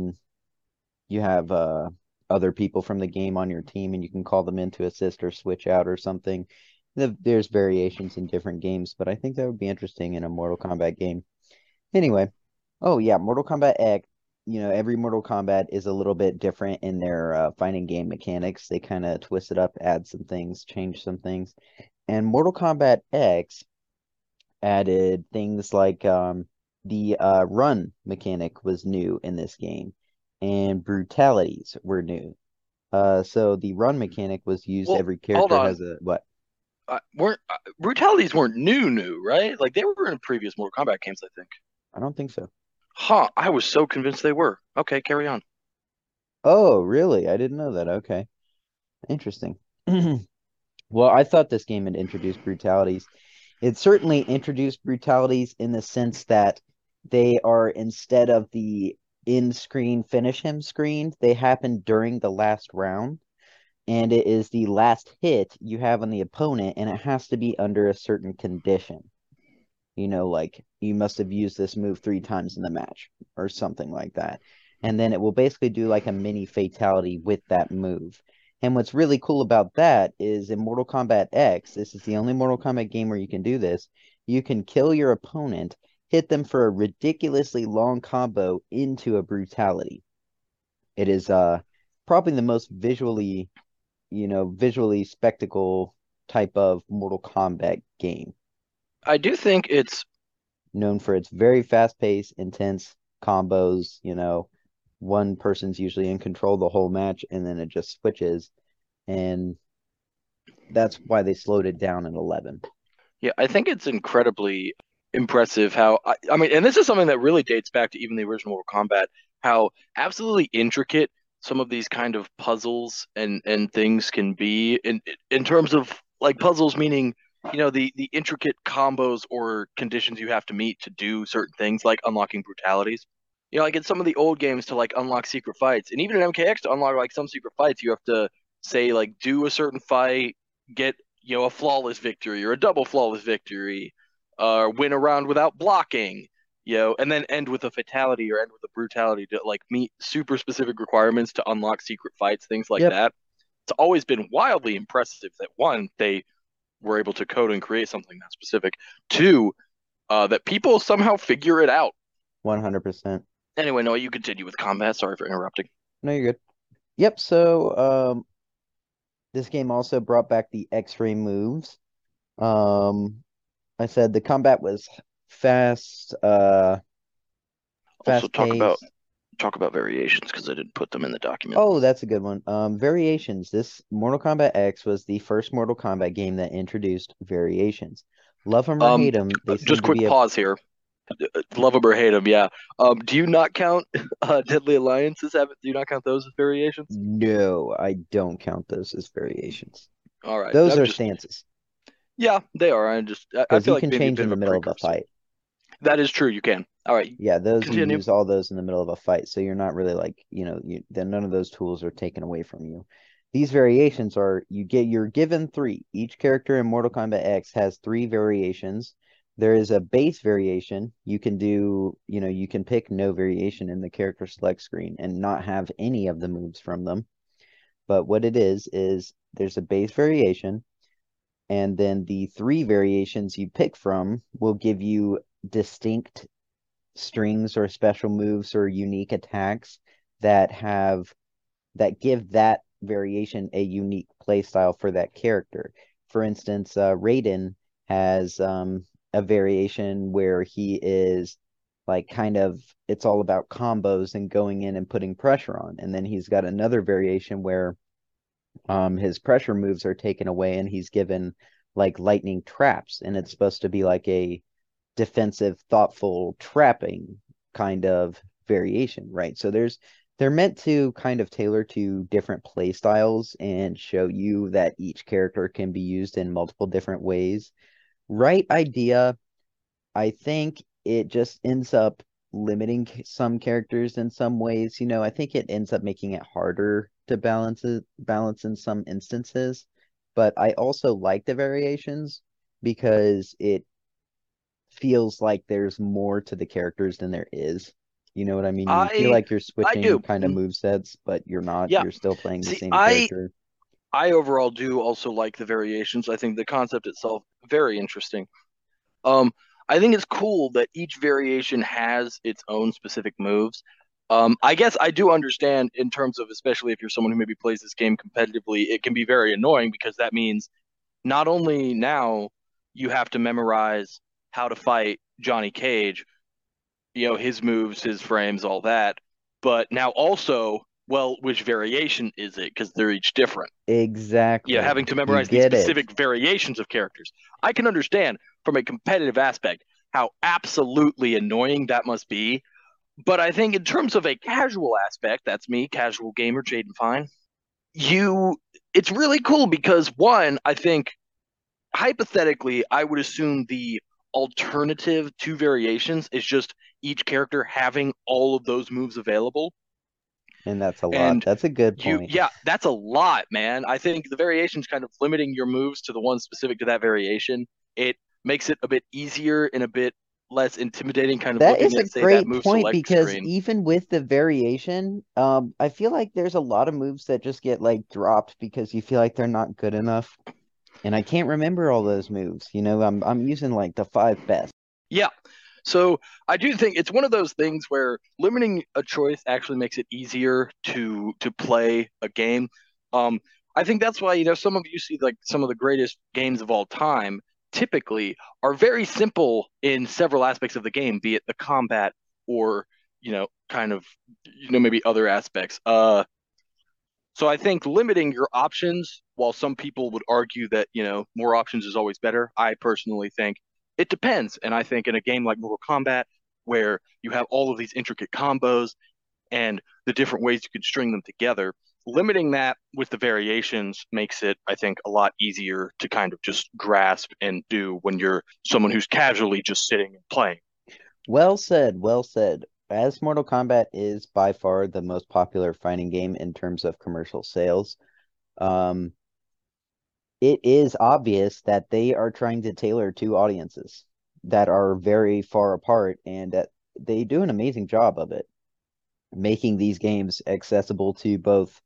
[SPEAKER 2] you have other people from the game on your team and you can call them in to assist or switch out or something. There's variations in different games, but I think that would be interesting in a Mortal Kombat game. Anyway, oh yeah, Mortal Kombat X. Every Mortal Kombat is a little bit different in their fighting game mechanics. They kind of twist it up, add some things, change some things. And Mortal Kombat X added things like the run mechanic was new in this game, and brutalities were new. So the run mechanic was used.
[SPEAKER 1] Well,
[SPEAKER 2] Every
[SPEAKER 1] hold
[SPEAKER 2] character
[SPEAKER 1] on.
[SPEAKER 2] has a what?
[SPEAKER 1] Weren't brutalities weren't new, right? Like they were in previous Mortal Kombat games, I think.
[SPEAKER 2] I don't think so.
[SPEAKER 1] Huh, I was so convinced they were. Okay, carry on.
[SPEAKER 2] Oh, really? I didn't know that. Okay, interesting. Well, I thought this game had introduced brutalities. It certainly introduced brutalities in the sense that they are instead of the in screen finish him screen, they happen during the last round. And it is the last hit you have on the opponent, and it has to be under a certain condition. Like you must have used this move 3 times in the match or something like that. And then it will basically do like a mini fatality with that move. And what's really cool about that is in Mortal Kombat X, this is the only Mortal Kombat game where you can do this. You can kill your opponent, hit them for a ridiculously long combo into a brutality. It is probably the most visually spectacle type of Mortal Kombat game,
[SPEAKER 1] I do think it's
[SPEAKER 2] known for its very fast paced, intense combos. One person's usually in control the whole match and then it just switches. And that's why they slowed it down at 11.
[SPEAKER 1] Yeah, I think it's incredibly impressive how I mean, and this is something that really dates back to even the original Mortal Kombat, how absolutely intricate some of these kind of puzzles and things can be in terms of like puzzles meaning, the intricate combos or conditions you have to meet to do certain things like unlocking brutalities. Like in some of the old games to like unlock secret fights, and even in MKX to unlock like some secret fights, you have to say like do a certain fight, get a flawless victory or a double flawless victory, win a round without blocking, and then end with a fatality or end with a brutality to like meet super specific requirements to unlock secret fights, things like
[SPEAKER 2] Yep,
[SPEAKER 1] that. It's always been wildly impressive that one, they were able to code and create something that specific. Two, that people somehow figure it out.
[SPEAKER 2] 100%.
[SPEAKER 1] Anyway, Noah, you continue with combat. Sorry for interrupting.
[SPEAKER 2] No, you're good. Yep. So, this game also brought back the X-ray moves. Um, I said the combat was fast,
[SPEAKER 1] Also,
[SPEAKER 2] fast paced.
[SPEAKER 1] talk about variations because I didn't put them in the document.
[SPEAKER 2] Oh, that's a good one. Variations. This Mortal Kombat X was the first Mortal Kombat game that introduced variations. Love them or
[SPEAKER 1] Um,
[SPEAKER 2] hate them, they
[SPEAKER 1] just
[SPEAKER 2] seem to
[SPEAKER 1] quick
[SPEAKER 2] be a
[SPEAKER 1] pause here. Love them or hate them, yeah. Do you not count Deadly Alliances? Do you not count those as variations?
[SPEAKER 2] No, I don't count those as variations.
[SPEAKER 1] All right,
[SPEAKER 2] Those
[SPEAKER 1] I'm
[SPEAKER 2] are
[SPEAKER 1] just
[SPEAKER 2] stances
[SPEAKER 1] yeah, they are. I
[SPEAKER 2] because
[SPEAKER 1] feel
[SPEAKER 2] you
[SPEAKER 1] like
[SPEAKER 2] can
[SPEAKER 1] maybe a
[SPEAKER 2] change
[SPEAKER 1] bit
[SPEAKER 2] in
[SPEAKER 1] of
[SPEAKER 2] the
[SPEAKER 1] a
[SPEAKER 2] middle of a
[SPEAKER 1] precursor.
[SPEAKER 2] fight.
[SPEAKER 1] That is true. You can. All right,
[SPEAKER 2] Yeah, those you
[SPEAKER 1] continue.
[SPEAKER 2] use all those in the middle of a fight, so you're not really like, then none of those tools are taken away from you. These variations are you're given three. Each character in Mortal Kombat X has three variations. There is a base variation. You can pick no variation in the character select screen and not have any of the moves from them. But what it is there's a base variation, and then the three variations you pick from will give you distinct strings or special moves or unique attacks that have that give that variation a unique play style for that character. For instance, Raiden has a variation where he is like kind of it's all about combos and going in and putting pressure on. And then he's got another variation where his pressure moves are taken away and he's given like lightning traps, and it's supposed to be like a defensive, thoughtful trapping kind of variation, right? So they're meant to kind of tailor to different play styles and show you that each character can be used in multiple different ways. Right idea, I think it just ends up limiting some characters in some ways. I think it ends up making it harder to balance in some instances. But I also like the variations because it feels like there's more to the characters than there is. You know what I mean? You feel
[SPEAKER 1] I
[SPEAKER 2] like you're
[SPEAKER 1] I
[SPEAKER 2] switching
[SPEAKER 1] do.
[SPEAKER 2] kind of move sets, but you're not.
[SPEAKER 1] Yeah.
[SPEAKER 2] You're still playing the
[SPEAKER 1] See,
[SPEAKER 2] same
[SPEAKER 1] I
[SPEAKER 2] character.
[SPEAKER 1] I overall do also like the variations. I think the concept itself very interesting. Um, I think it's cool that each variation has its own specific moves. I guess I do understand in terms of, especially if you're someone who maybe plays this game competitively, it can be very annoying because that means not only now you have to memorize how to fight Johnny Cage, his moves, his frames, all that, but now also, well, which variation is it? Because they're each different. Having
[SPEAKER 2] Exactly.
[SPEAKER 1] to
[SPEAKER 2] You
[SPEAKER 1] memorize these
[SPEAKER 2] get it.
[SPEAKER 1] specific variations of characters. I can understand from a competitive aspect how absolutely annoying that must be. But I think in terms of a casual aspect, that's me, casual gamer, Jaden Fine, you it's really cool because one, I think hypothetically, I would assume the alternative to variations is just each character having all of those moves available.
[SPEAKER 2] And that's a lot.
[SPEAKER 1] And
[SPEAKER 2] That's a good point.
[SPEAKER 1] yeah, that's a lot, man. I think the variations kind of limiting your moves to the ones specific to that variation. It makes it a bit easier and a bit less intimidating, kind of
[SPEAKER 2] That
[SPEAKER 1] looking
[SPEAKER 2] is a
[SPEAKER 1] at, say, that
[SPEAKER 2] great
[SPEAKER 1] move
[SPEAKER 2] point
[SPEAKER 1] select
[SPEAKER 2] because
[SPEAKER 1] screen.
[SPEAKER 2] even with the variation, I feel like there's a lot of moves that just get like dropped because you feel like they're not good enough. And I can't remember all those moves. I'm using like the five best.
[SPEAKER 1] Yeah. So I do think it's one of those things where limiting a choice actually makes it easier to play a game. Um, I think that's why, some of you see like some of the greatest games of all time typically are very simple in several aspects of the game, be it the combat or, kind of, maybe other aspects. So I think limiting your options, while some people would argue that, more options is always better, I personally think it depends. And I think in a game like Mortal Kombat, where you have all of these intricate combos and the different ways you could string them together, limiting that with the variations makes it, I think, a lot easier to kind of just grasp and do when you're someone who's casually just sitting and playing.
[SPEAKER 2] Well said, well said. As Mortal Kombat is by far the most popular fighting game in terms of commercial sales, um, it is obvious that they are trying to tailor to audiences that are very far apart, and that they do an amazing job of it, making these games accessible to both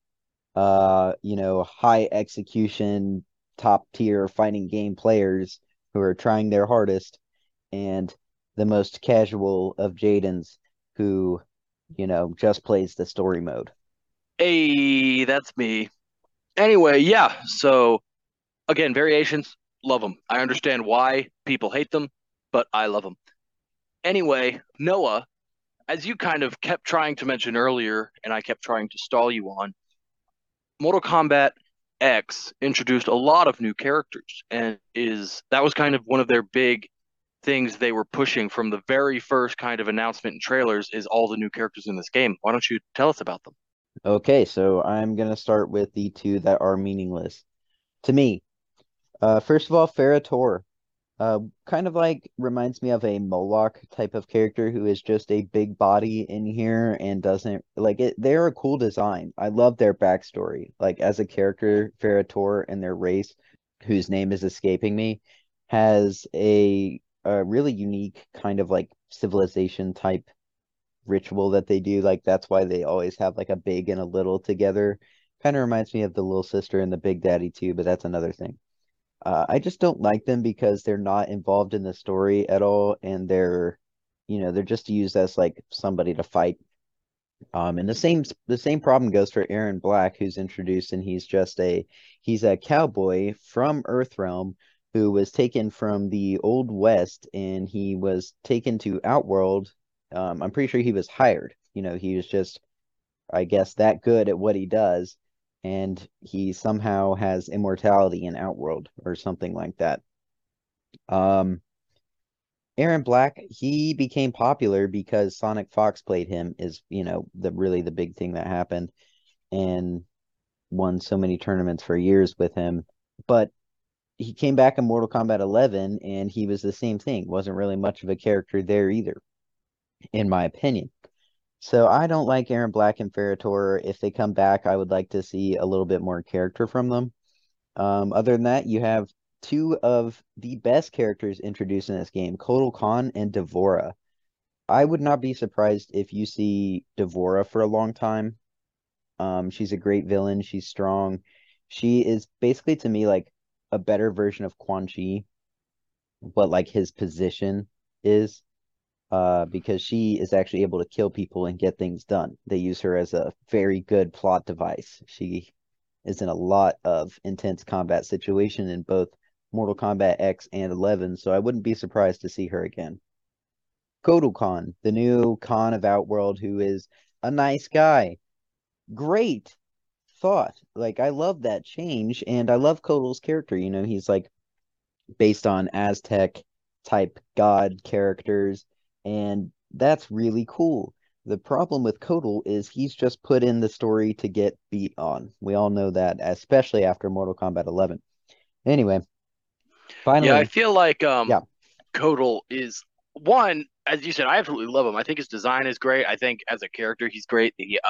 [SPEAKER 2] high execution, top tier fighting game players who are trying their hardest, and the most casual of Jaden's who, just plays the story mode.
[SPEAKER 1] Hey, that's me. Anyway, yeah. So again, variations, love them. I understand why people hate them, but I love them. Anyway, Noah, as you kind of kept trying to mention earlier, and I kept trying to stall you on, Mortal Kombat X introduced a lot of new characters, and is that was kind of one of their big things they were pushing from the very first kind of announcement and trailers is all the new characters in this game. Why don't you tell us about them?
[SPEAKER 2] Okay, so I'm gonna start with the two that are meaningless to me. First of all, Ferrotor. Kind of like reminds me of a Moloch type of character who is just a big body in here and doesn't like it. They're a cool design. I love their backstory. Like as a character, Ferrotor and their race, whose name is escaping me, has a really unique kind of like civilization type ritual that they do. Like that's why they always have like a big and a little together. Kind of reminds me of the little sister and the big daddy too, but that's another thing. I just don't like them because they're not involved in the story at all, and they're just used as like somebody to fight. And the same problem goes for Aaron Black, who's introduced, and he's a cowboy from Earthrealm who was taken from the Old West, and he was taken to Outworld. I'm pretty sure he was hired. He was just, I guess, that good at what he does, and he somehow has immortality in Outworld or something like that. Um, Aaron Black, he became popular because Sonic Fox played him is, the big thing that happened and won so many tournaments for years with him. But he came back in Mortal Kombat 11 and he was the same thing. Wasn't really much of a character there either, in my opinion. So I don't like Aaron Black and Ferrator. If they come back, I would like to see a little bit more character from them. Other than that, you have two of the best characters introduced in this game, Kotal Khan and Devora. I would not be surprised if you see Devora for a long time. She's a great villain. She's strong. She is basically to me like a better version of Quan Chi, what like his position is, because she is actually able to kill people and get things done. They use her as a very good plot device. She is in a lot of intense combat situation in both Mortal Kombat X and 11, so I wouldn't be surprised to see her again. Kotal Khan, the new Khan of Outworld, who is a nice guy. Great thought. Like I love that change, and I love Kotal's character. He's like based on Aztec type god characters, and that's really cool. The problem with Kotal is he's just put in the story to get beat on. We all know that, especially after Mortal Kombat 11. Anyway,
[SPEAKER 1] Yeah, I
[SPEAKER 2] finally,
[SPEAKER 1] feel like
[SPEAKER 2] yeah,
[SPEAKER 1] Kotal is one, as you said, I absolutely love him. I think his design is great. I think as a character, he's great. He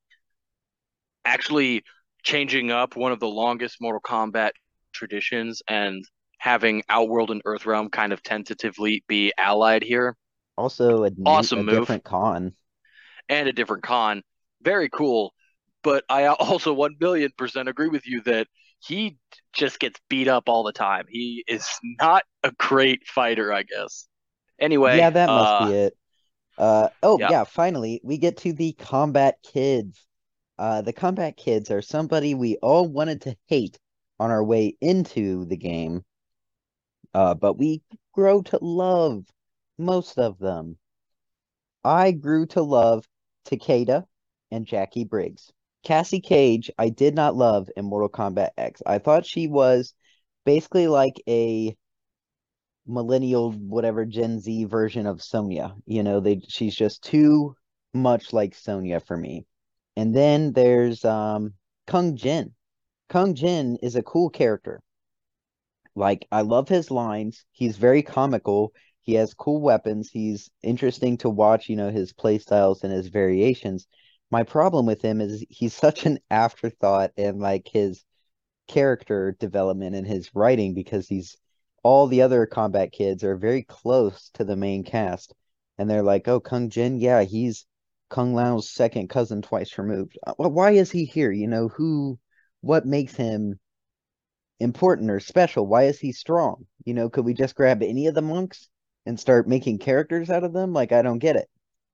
[SPEAKER 1] actually changing up one of the longest Mortal Kombat traditions and having Outworld and Earthrealm kind of tentatively be allied here.
[SPEAKER 2] also a
[SPEAKER 1] Awesome move.
[SPEAKER 2] different Khan.
[SPEAKER 1] And a different Khan. Very cool. But I also 1,000,000% agree with you that he just gets beat up all the time. He is not a great fighter, I guess.
[SPEAKER 2] Yeah,
[SPEAKER 1] Anyway,
[SPEAKER 2] that must be it. Oh
[SPEAKER 1] yeah.
[SPEAKER 2] yeah, finally we get to the Combat Kids. The Combat Kids are somebody we all wanted to hate on our way into the game, but we grow to love most of them. I grew to love Takeda and Jackie Briggs. Cassie Cage, I did not love in Mortal Kombat X. I thought she was basically like a millennial, whatever Gen Z version of Sonya. She's just too much like Sonya for me. And then there's Kung Jin. Kung Jin is a cool character. Like I love his lines. He's very comical. He has cool weapons. He's interesting to watch, his play styles and his variations. My problem with him is he's such an afterthought in like his character development and his writing because he's all the other combat kids are very close to the main cast. And they're like, oh, Kung Jin, yeah, he's Kung Lao's second cousin twice removed. Why is he here? What makes him important or special? Why is he strong? Could we just grab any of the monks and start making characters out of them? Like, I don't get it.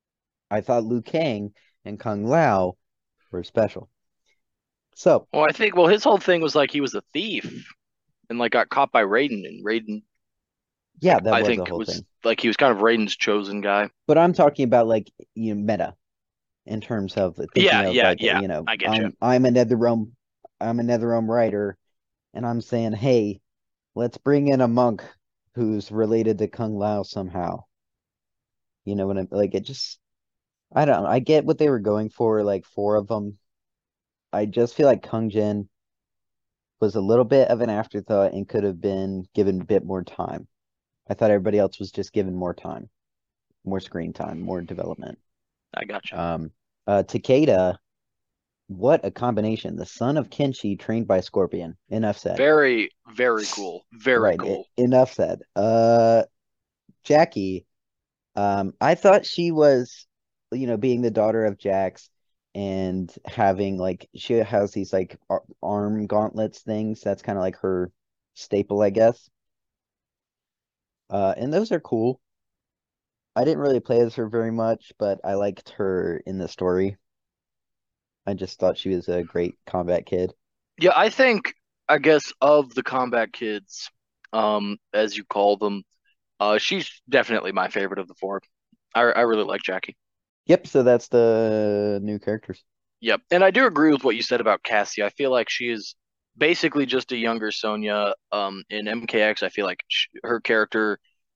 [SPEAKER 2] I thought Liu Kang and Kung Lao were special. So,
[SPEAKER 1] Well, I think his whole thing was like he was a thief and like got caught by Raiden, and Raiden
[SPEAKER 2] yeah, that
[SPEAKER 1] I
[SPEAKER 2] was a
[SPEAKER 1] think
[SPEAKER 2] whole
[SPEAKER 1] was
[SPEAKER 2] thing.
[SPEAKER 1] like he was kind of Raiden's chosen guy.
[SPEAKER 2] But I'm talking about like meta in terms of thinking
[SPEAKER 1] Yeah,
[SPEAKER 2] of
[SPEAKER 1] yeah,
[SPEAKER 2] like
[SPEAKER 1] yeah. I get you.
[SPEAKER 2] I'm a NetherRealm writer, and I'm saying, hey, let's bring in a monk who's related to Kung Lao somehow. You know what I'm like? It just I don't know. I get what they were going for, like four of them. I just feel like Kung Jin was a little bit of an afterthought and could have been given a bit more time. I thought everybody else was just given more time, more screen time, more development.
[SPEAKER 1] I got you.
[SPEAKER 2] Takeda, what a combination. The son of Kenshi trained by Scorpion. Enough said.
[SPEAKER 1] Very, very cool. Very
[SPEAKER 2] Right.
[SPEAKER 1] cool.
[SPEAKER 2] Enough said. Jackie, I thought she was, being the daughter of Jax and having like she has these like arm gauntlets things. That's kind of like her staple, I guess. And those are cool. I didn't really play as her very much, but I liked her in the story. I just thought she was a great combat kid.
[SPEAKER 1] Yeah, I think, I guess, of the combat kids, as you call them, she's definitely my favorite of the four. I really like Jackie.
[SPEAKER 2] Yep, so that's the new characters.
[SPEAKER 1] Yep. And I do agree with what you said about Cassie. I feel like she is basically just a younger Sonya. In MKX, I feel like her character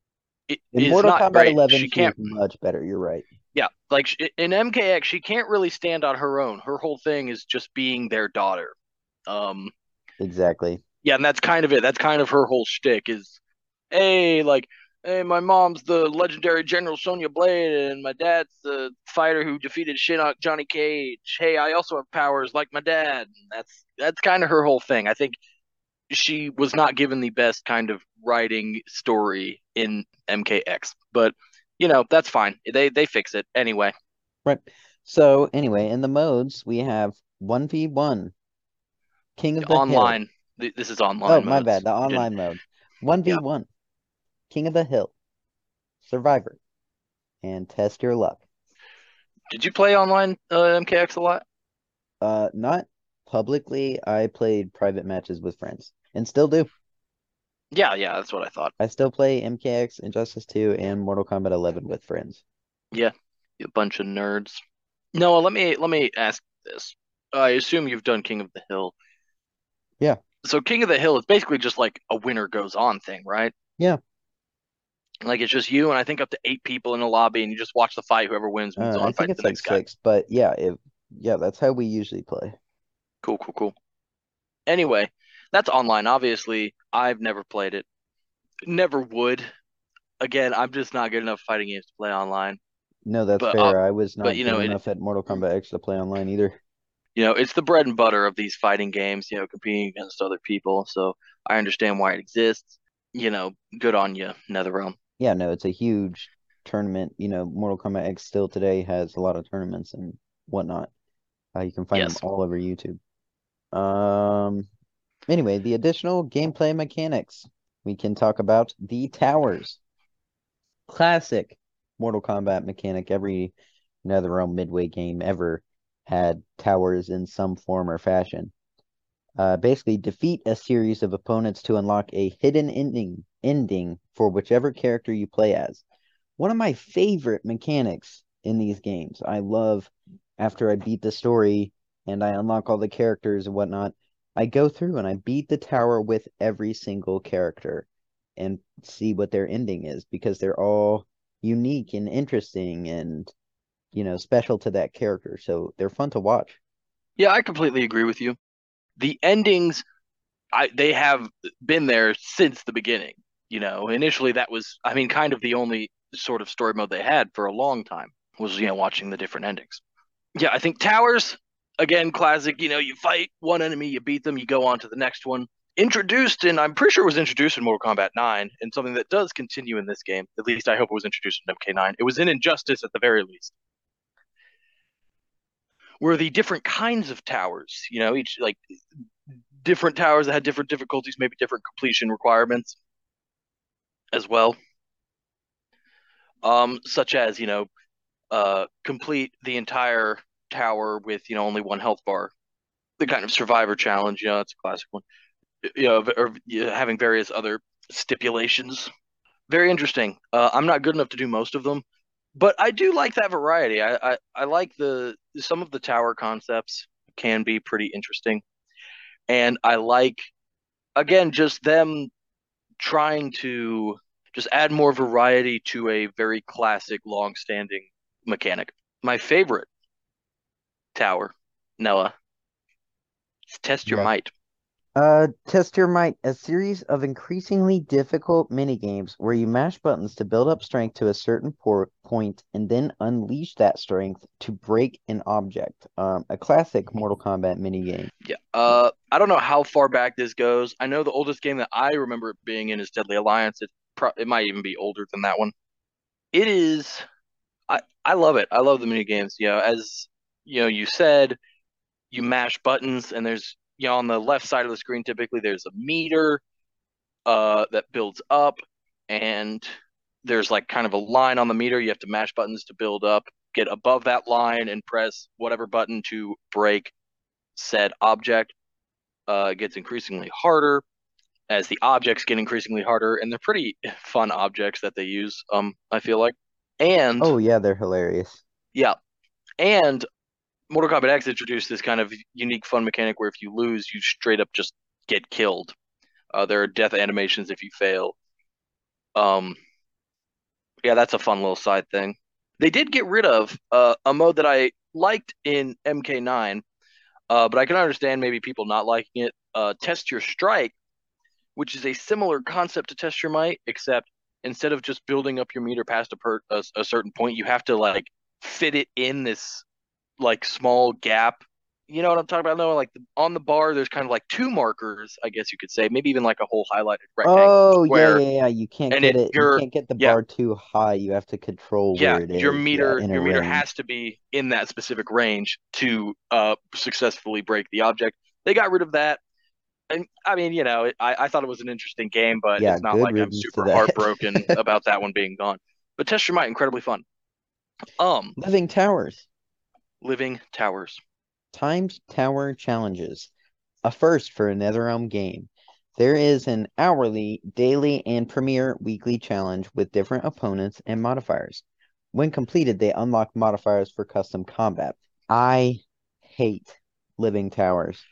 [SPEAKER 2] In
[SPEAKER 1] is
[SPEAKER 2] Mortal
[SPEAKER 1] not
[SPEAKER 2] Kombat
[SPEAKER 1] great.
[SPEAKER 2] 11,
[SPEAKER 1] She
[SPEAKER 2] she was
[SPEAKER 1] can't,
[SPEAKER 2] much better. You're right.
[SPEAKER 1] yeah, like in MKX, she can't really stand on her own. Her whole thing is just being their daughter. Um,
[SPEAKER 2] Exactly.
[SPEAKER 1] yeah, and that's kind of it. That's kind of her whole shtick is, hey, like, hey, my mom's the legendary General Sonya Blade, and my dad's the fighter who defeated Shinnok Johnny Cage. Hey, I also have powers like my dad. And that's kind of her whole thing. I think she was not given the best kind of writing story in MKX, but that's fine. They fix it anyway.
[SPEAKER 2] Right. So anyway, in the modes, we have 1v1, King of the Hill.
[SPEAKER 1] Online, this is
[SPEAKER 2] Oh,
[SPEAKER 1] online
[SPEAKER 2] my bad,
[SPEAKER 1] modes.
[SPEAKER 2] the
[SPEAKER 1] You didn't.
[SPEAKER 2] online mode.
[SPEAKER 1] Yeah.
[SPEAKER 2] 1v1, King of the Hill, Survivor, and test your luck.
[SPEAKER 1] Did you play online MKX a lot?
[SPEAKER 2] Not publicly, I played private matches with friends and still do.
[SPEAKER 1] Yeah, yeah, that's what I thought.
[SPEAKER 2] I still play MKX, Injustice 2, and Mortal Kombat 11 with friends.
[SPEAKER 1] Yeah, you bunch of nerds. Noah, let me ask this. I assume you've done King of the Hill.
[SPEAKER 2] Yeah,
[SPEAKER 1] So King of the Hill is basically just like a winner goes on thing, right?
[SPEAKER 2] yeah.
[SPEAKER 1] Like it's just you and I think up to 8 people in a lobby, and you just watch the fight. Whoever wins moves
[SPEAKER 2] I
[SPEAKER 1] on,
[SPEAKER 2] think
[SPEAKER 1] fights the
[SPEAKER 2] it's like
[SPEAKER 1] next guy.
[SPEAKER 2] six, but yeah, that's how we usually play.
[SPEAKER 1] Cool, cool, cool. Anyway, that's online. Obviously, I've never played it. Never would. Again, I'm just not good enough fighting games to play online.
[SPEAKER 2] No, that's
[SPEAKER 1] But
[SPEAKER 2] fair. I was
[SPEAKER 1] but
[SPEAKER 2] not good enough at Mortal Kombat X to play online either.
[SPEAKER 1] it's the bread and butter of these fighting games. Competing against other people. So I understand why it exists. Good on you, NetherRealm.
[SPEAKER 2] Yeah, no, it's a huge tournament. Mortal Kombat X still today has a lot of tournaments and whatnot. You can find them
[SPEAKER 1] Yes.
[SPEAKER 2] all over YouTube. Um, anyway, the additional gameplay mechanics. We can talk about the towers. Classic Mortal Kombat mechanic. Every NetherRealm Midway game ever had towers in some form or fashion. Basically, defeat a series of opponents to unlock a hidden ending for whichever character you play as. One of my favorite mechanics in these games. I love after I beat the story and I unlock all the characters and whatnot, I go through and I beat the tower with every single character and see what their ending is because they're all unique and interesting and special to that character. So they're fun to watch.
[SPEAKER 1] Yeah, I completely agree with you. The endings, they have been there since the beginning. Initially that was, I mean, kind of the only sort of story mode they had for a long time was watching the different endings. Yeah, I think towers, again, classic. You fight one enemy, you beat them, you go on to the next one. Introduced, and I'm pretty sure it was introduced in Mortal Kombat 9, and something that does continue in this game. At least I hope it was introduced in MK9. It was in Injustice at the very least. Were the different kinds of towers, each like different towers that had different difficulties, maybe different completion requirements as well. Such as complete the entire tower with only one health bar. The kind of survivor challenge, it's a classic one. Or having various other stipulations. Very interesting. I'm not good enough to do most of them, but I do like that variety. I like some of the tower concepts can be pretty interesting, and I like again just them trying to Just add more variety to a very classic, long-standing mechanic. My favorite tower, Noah, is Test Your
[SPEAKER 2] Yeah.
[SPEAKER 1] Might.
[SPEAKER 2] Test Your Might, a series of increasingly difficult minigames where you mash buttons to build up strength to a certain point and then unleash that strength to break an object. A classic Mortal Kombat minigame.
[SPEAKER 1] Yeah. I don't know how far back this goes. I know the oldest game that I remember it being in is Deadly Alliance. It might even be older than that one. It is. I love it. I love the mini games. As you said, you mash buttons, and there's on the left side of the screen typically there's a meter that builds up, and there's like kind of a line on the meter. You have to mash buttons to build up, get above that line, and press whatever button to break said object. It gets increasingly harder as the objects get increasingly harder, and they're pretty fun objects that they use. I feel like, and
[SPEAKER 2] Oh yeah, they're hilarious.
[SPEAKER 1] yeah, and Mortal Kombat X introduced this kind of unique fun mechanic where if you lose, you straight up just get killed. There are death animations if you fail. Um, yeah, that's a fun little side thing. They did get rid of a mode that I liked in MK9, but I can understand maybe people not liking it. Test Your Strike, which is a similar concept to Test Your Might, except instead of just building up your meter past a certain point, you have to like fit it in this like small gap. You know what I'm talking about? No, like on the bar, there's kind of like two markers, I guess you could say, maybe even like a whole highlighted rectangle
[SPEAKER 2] Oh yeah,
[SPEAKER 1] square,
[SPEAKER 2] yeah, yeah. You can't
[SPEAKER 1] and
[SPEAKER 2] get
[SPEAKER 1] it
[SPEAKER 2] it. You
[SPEAKER 1] you're
[SPEAKER 2] can't get the
[SPEAKER 1] yeah
[SPEAKER 2] bar too high. You have to control
[SPEAKER 1] yeah
[SPEAKER 2] where it
[SPEAKER 1] your
[SPEAKER 2] is. Yeah,
[SPEAKER 1] meter
[SPEAKER 2] in a
[SPEAKER 1] your meter
[SPEAKER 2] range.
[SPEAKER 1] has to be in that specific range to successfully break the object. They got rid of that, and I mean, I thought it was an interesting game, but
[SPEAKER 2] Yeah,
[SPEAKER 1] it's not
[SPEAKER 2] good
[SPEAKER 1] like I'm
[SPEAKER 2] riddance to
[SPEAKER 1] super
[SPEAKER 2] that.
[SPEAKER 1] heartbroken about that one being gone. But Test Your Might, incredibly fun. Um,
[SPEAKER 2] Living Towers.
[SPEAKER 1] Living Towers.
[SPEAKER 2] Timed Tower Challenges. A first for a NetherRealm game. There is an hourly, daily, and premier weekly challenge with different opponents and modifiers. When completed, they unlock modifiers for custom combat. I hate Living Towers.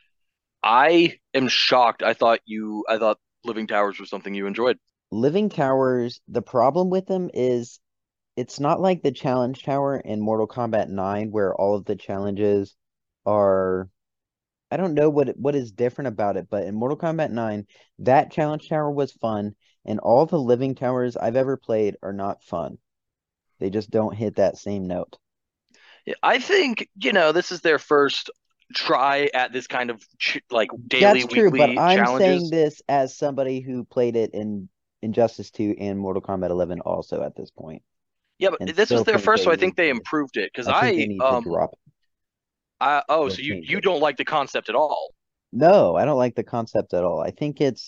[SPEAKER 1] I am shocked. I thought Living Towers was something you enjoyed.
[SPEAKER 2] Living Towers, the problem with them is it's not like the challenge tower in Mortal Kombat 9 where all of the challenges are I don't know what is different about it, but in Mortal Kombat 9, that challenge tower was fun, and all the living towers I've ever played are not fun. They just don't hit that same note.
[SPEAKER 1] Yeah, I think, this is their first try at this kind of like daily,
[SPEAKER 2] That's true, but
[SPEAKER 1] weekly
[SPEAKER 2] I'm saying
[SPEAKER 1] challenges.
[SPEAKER 2] this as somebody who played it in Injustice 2 and Mortal Kombat 11 also at this point,
[SPEAKER 1] Yeah,
[SPEAKER 2] and
[SPEAKER 1] but this was
[SPEAKER 2] still
[SPEAKER 1] their
[SPEAKER 2] think
[SPEAKER 1] first,
[SPEAKER 2] they
[SPEAKER 1] so I think
[SPEAKER 2] need
[SPEAKER 1] they
[SPEAKER 2] to
[SPEAKER 1] improved it because
[SPEAKER 2] I think they need to drop or
[SPEAKER 1] so
[SPEAKER 2] change
[SPEAKER 1] you
[SPEAKER 2] it.
[SPEAKER 1] don't like the concept at all.
[SPEAKER 2] No, I don't like the concept at all. I think it's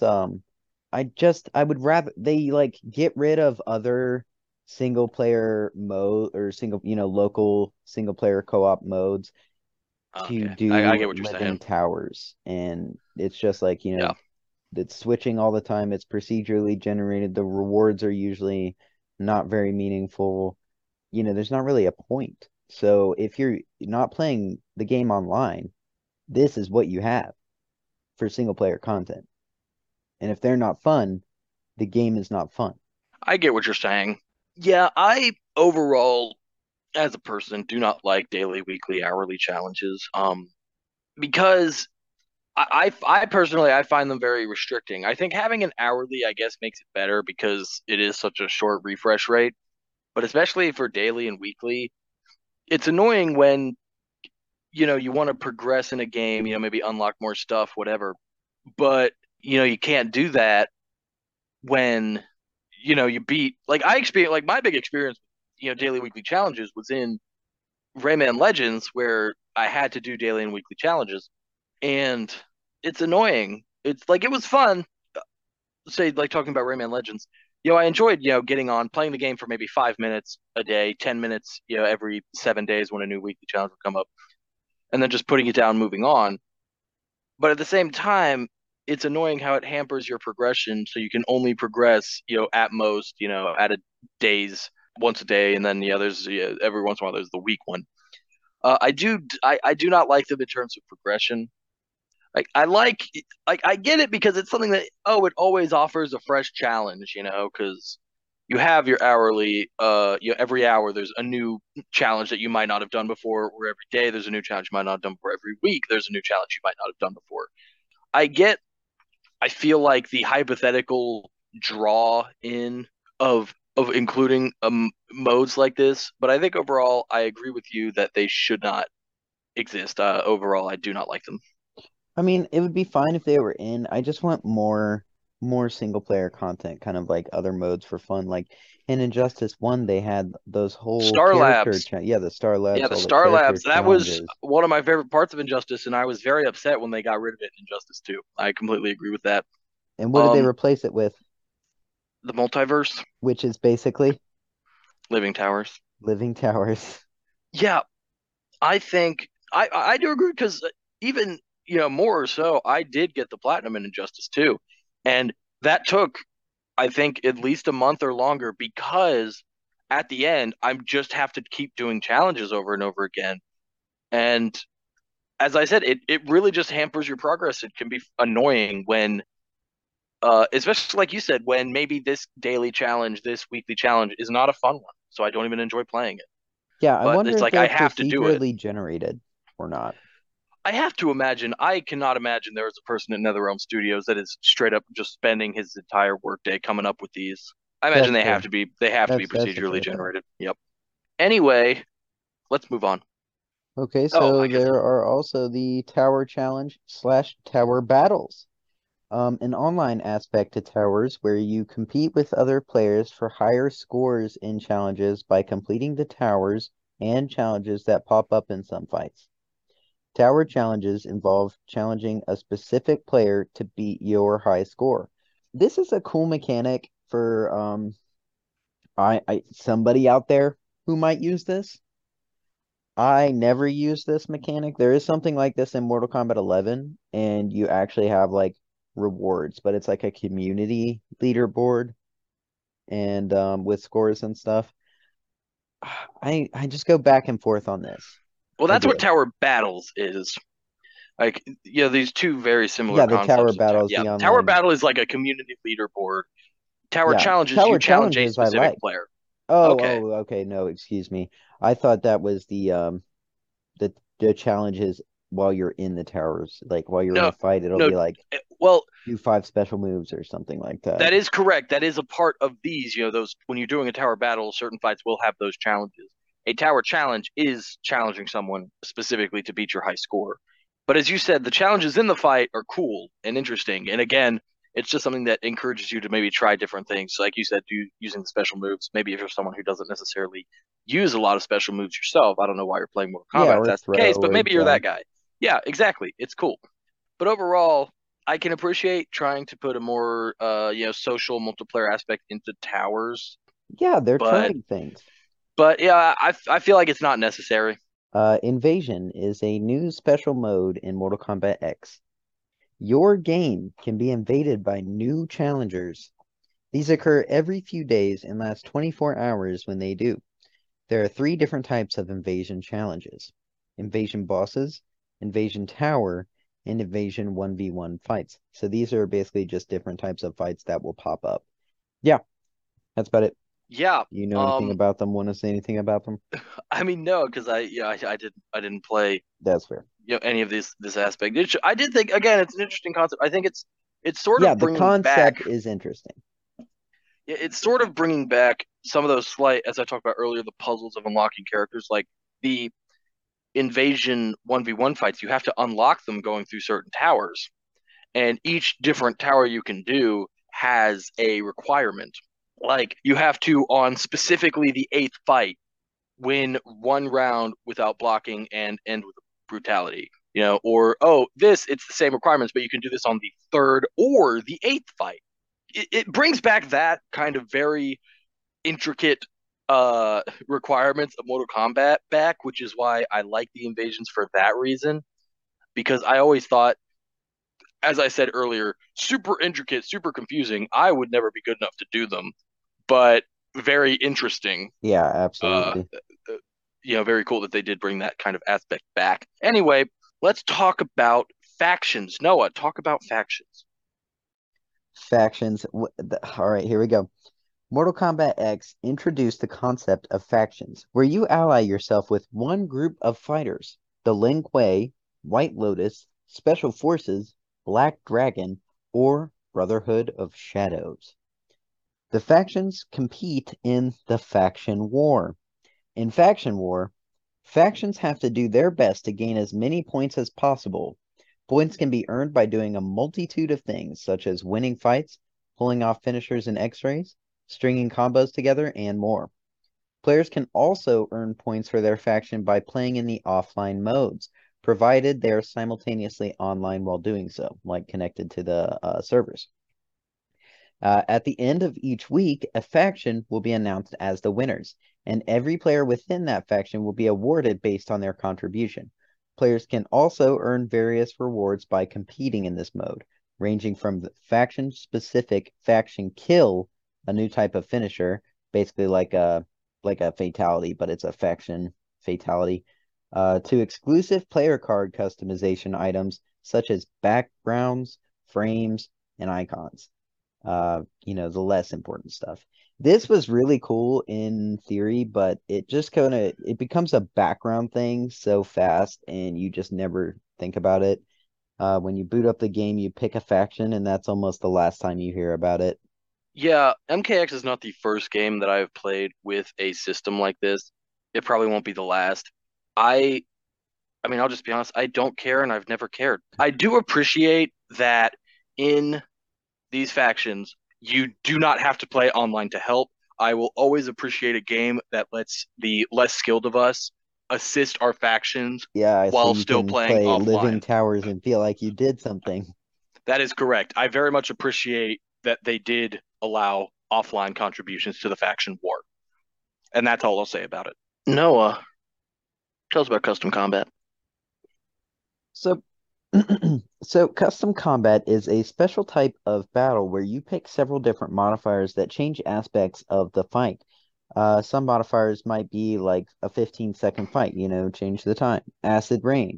[SPEAKER 2] I would rather they like get rid of other single player mode or local single player co-op modes to
[SPEAKER 1] Okay, I
[SPEAKER 2] do
[SPEAKER 1] get what you're
[SPEAKER 2] living
[SPEAKER 1] saying.
[SPEAKER 2] towers. And it's just like,
[SPEAKER 1] Yeah,
[SPEAKER 2] it's switching all the time. It's procedurally generated. The rewards are usually not very meaningful. There's not really a point. So if you're not playing the game online, this is what you have for single player content. And if they're not fun, the game is not fun.
[SPEAKER 1] I get what you're saying. Yeah, I overall, as a person, do not like daily, weekly, hourly challenges. Because I personally I find them very restricting. I think having an hourly, I guess, makes it better because it is such a short refresh rate. But especially for daily and weekly, it's annoying when you want to progress in a game, maybe unlock more stuff, whatever. But you can't do that when you beat like I experience like my big experience, daily weekly challenges was in Rayman Legends where I had to do daily and weekly challenges, and it's annoying. It's like it was fun, say like talking about Rayman Legends. I enjoyed getting on playing the game for maybe 5 minutes a day, 10 minutes every 7 days when a new weekly challenge would come up, and then just putting it down, moving on. But at the same time, it's annoying how it hampers your progression. So you can only progress, at most, at a days once a day, and then there's every once in a while there's the week one. I do not like them in terms of progression. Like I get it because it's something that it always offers a fresh challenge, because you have your hourly, every hour there's a new challenge that you might not have done before, or every day there's a new challenge you might not have done before. Every week there's a new challenge you might not have done before. I get, I feel like the hypothetical draw in of including modes like this, but I think overall I agree with you that they should not exist. Overall, I do not like them.
[SPEAKER 2] I mean, it would be fine if they were in. I just want more single player content, kind of like other modes for fun. Like in Injustice 1, they had those whole
[SPEAKER 1] Star
[SPEAKER 2] character
[SPEAKER 1] Labs.
[SPEAKER 2] cha yeah, the Star
[SPEAKER 1] Yeah,
[SPEAKER 2] Labs,
[SPEAKER 1] the
[SPEAKER 2] all the
[SPEAKER 1] Star
[SPEAKER 2] character
[SPEAKER 1] Labs. That was
[SPEAKER 2] challenges.
[SPEAKER 1] one of my favorite parts of Injustice, and I was very upset when they got rid of it in Injustice 2. I completely agree with that.
[SPEAKER 2] And what did they
[SPEAKER 1] Um,
[SPEAKER 2] replace it with?
[SPEAKER 1] the multiverse,
[SPEAKER 2] Which is basically
[SPEAKER 1] Living Towers.
[SPEAKER 2] living towers.
[SPEAKER 1] Yeah, I think I do agree because even more or so, I did get the platinum in Injustice 2, and that took I think at least a month or longer because at the end I just have to keep doing challenges over and over again. And as I said, it really just hampers your progress. It can be annoying when especially like you said, when maybe this daily challenge, this weekly challenge is not a fun one. So I don't even enjoy playing it.
[SPEAKER 2] Yeah, I
[SPEAKER 1] But
[SPEAKER 2] wonder
[SPEAKER 1] it's
[SPEAKER 2] if
[SPEAKER 1] like
[SPEAKER 2] they're
[SPEAKER 1] I have to do it.
[SPEAKER 2] procedurally generated or not.
[SPEAKER 1] I have to imagine. I cannot imagine there is a person at NetherRealm Studios that is straight up just spending his entire workday coming up with these. I imagine
[SPEAKER 2] That's
[SPEAKER 1] they have
[SPEAKER 2] fair.
[SPEAKER 1] to be. They have to be
[SPEAKER 2] That's a
[SPEAKER 1] procedurally
[SPEAKER 2] fair thought.
[SPEAKER 1] generated. Yep. Anyway, let's move on.
[SPEAKER 2] Okay,
[SPEAKER 1] Oh,
[SPEAKER 2] so
[SPEAKER 1] I guess.
[SPEAKER 2] there are also the Tower Challenge slash Tower Battles. An online aspect to towers where you compete with other players for higher scores in challenges by completing the towers and challenges that pop up in some fights. Tower challenges involve challenging a specific player to beat your high score. This is a cool mechanic for I somebody out there who might use this. I never use this mechanic. There is something like this in Mortal Kombat 11, and you actually have like rewards, but it's like a community leaderboard and with scores and stuff. I just go back and forth on this.
[SPEAKER 1] Well,
[SPEAKER 2] I
[SPEAKER 1] that's what
[SPEAKER 2] do.
[SPEAKER 1] Tower Battles is. Like, these two very similar
[SPEAKER 2] Yeah, the Tower
[SPEAKER 1] concepts of tower.
[SPEAKER 2] Battles,
[SPEAKER 1] Yeah,
[SPEAKER 2] the
[SPEAKER 1] Tower
[SPEAKER 2] online.
[SPEAKER 1] Battle is like a community leaderboard. Tower
[SPEAKER 2] Yeah,
[SPEAKER 1] Challenges, you
[SPEAKER 2] Tower
[SPEAKER 1] challenge a
[SPEAKER 2] Challenges I
[SPEAKER 1] specific
[SPEAKER 2] like.
[SPEAKER 1] player.
[SPEAKER 2] Oh,
[SPEAKER 1] Okay.
[SPEAKER 2] okay, no, excuse me. I thought that was the challenges while you're in the towers. Like while you're in
[SPEAKER 1] No,
[SPEAKER 2] a fight, it'll
[SPEAKER 1] no.
[SPEAKER 2] be like
[SPEAKER 1] Well,
[SPEAKER 2] do 5 special moves or something like that.
[SPEAKER 1] that is correct. That is a part of these. Those when you're doing a tower battle, certain fights will have those challenges. A tower challenge is challenging someone specifically to beat your high score. But as you said, the challenges in the fight are cool and interesting. And again, it's just something that encourages you to maybe try different things. Like you said, using the special moves. Maybe if you're someone who doesn't necessarily use a lot of special moves yourself, I don't know why you're playing Mortal
[SPEAKER 2] Yeah,
[SPEAKER 1] Kombat if
[SPEAKER 2] or
[SPEAKER 1] that's the
[SPEAKER 2] throw
[SPEAKER 1] case, but
[SPEAKER 2] or
[SPEAKER 1] maybe you're that
[SPEAKER 2] jump.
[SPEAKER 1] guy. Yeah, exactly. It's cool. But overall, I can appreciate trying to put a more social multiplayer aspect into towers,
[SPEAKER 2] Yeah, they're
[SPEAKER 1] but
[SPEAKER 2] trying things.
[SPEAKER 1] yeah, I feel like it's not necessary.
[SPEAKER 2] Invasion is a new special mode in Mortal Kombat X. Your game can be invaded by new challengers. These occur every few days and last 24 hours when they do. There are 3 different types of invasion challenges: invasion bosses, invasion tower, and invasion 1v1 fights. So these are basically just different types of fights that will pop up. Yeah, that's about it.
[SPEAKER 1] Yeah,
[SPEAKER 2] You know anything about them? Want to say anything about them?
[SPEAKER 1] I mean no, because I didn't play
[SPEAKER 2] That's fair.
[SPEAKER 1] any of this aspect. I did think again it's an interesting concept. I think it's sort
[SPEAKER 2] Yeah,
[SPEAKER 1] of
[SPEAKER 2] the
[SPEAKER 1] bringing back
[SPEAKER 2] concept is interesting.
[SPEAKER 1] it's sort of bringing back some of those slight, as I talked about earlier, the puzzles of unlocking characters, like the invasion 1v1 fights. You have to unlock them going through certain towers, and each different tower you can do has a requirement. Like you have to, on specifically the eighth fight, win one round without blocking and end with brutality. Or this it's the same requirements, but you can do this on the third or the eighth fight. It brings back that kind of very intricate requirements of Mortal Kombat back, which is why I like the invasions for that reason. Because I always thought, as I said earlier, super intricate, super confusing. I would never be good enough to do them, but very interesting.
[SPEAKER 2] Yeah,
[SPEAKER 1] Uh,
[SPEAKER 2] absolutely.
[SPEAKER 1] very cool that they did bring that kind of aspect back. Anyway, let's talk about factions. Noah, talk about factions.
[SPEAKER 2] Factions. All right, here we go. Mortal Kombat X introduced the concept of factions, where you ally yourself with one group of fighters: the Lin Kuei, White Lotus, Special Forces, Black Dragon, or Brotherhood of Shadows. The factions compete in the Faction War. In Faction War, factions have to do their best to gain as many points as possible. Points can be earned by doing a multitude of things, such as winning fights, pulling off finishers and X-rays, stringing combos together, and more. Players can also earn points for their faction by playing in the offline modes, provided they are simultaneously online while doing so, like connected to the servers. At the end of each week, a faction will be announced as the winners, and every player within that faction will be awarded based on their contribution. Players can also earn various rewards by competing in this mode, ranging from the faction-specific faction kill, a new type of finisher, basically like a fatality, but it's a faction fatality, to exclusive player card customization items such as backgrounds, frames, and icons. The less important stuff. This was really cool in theory, but it just it becomes a background thing so fast, and you just never think about it. When you boot up the game, you pick a faction, and that's almost the last time you hear about it.
[SPEAKER 1] Yeah, MKX is not the first game that I've played with a system like this. It probably won't be the last. I I mean, I'll just be honest, I don't care and I've never cared. I do appreciate that in these factions, you do not have to play online to help. I will always appreciate a game that lets the less skilled of us assist our factions
[SPEAKER 2] Yeah, so
[SPEAKER 1] while
[SPEAKER 2] you
[SPEAKER 1] still
[SPEAKER 2] can
[SPEAKER 1] playing
[SPEAKER 2] play Living
[SPEAKER 1] offline.
[SPEAKER 2] Towers and feel like you did something.
[SPEAKER 1] That is correct. I very much appreciate that they did allow offline contributions to the faction war. And that's all I'll say about it. Noah, tell us about custom combat.
[SPEAKER 2] So, so custom combat is a special type of battle where you pick several different modifiers that change aspects of the fight. Some modifiers might be like a 15-second fight, change the time. Acid rain,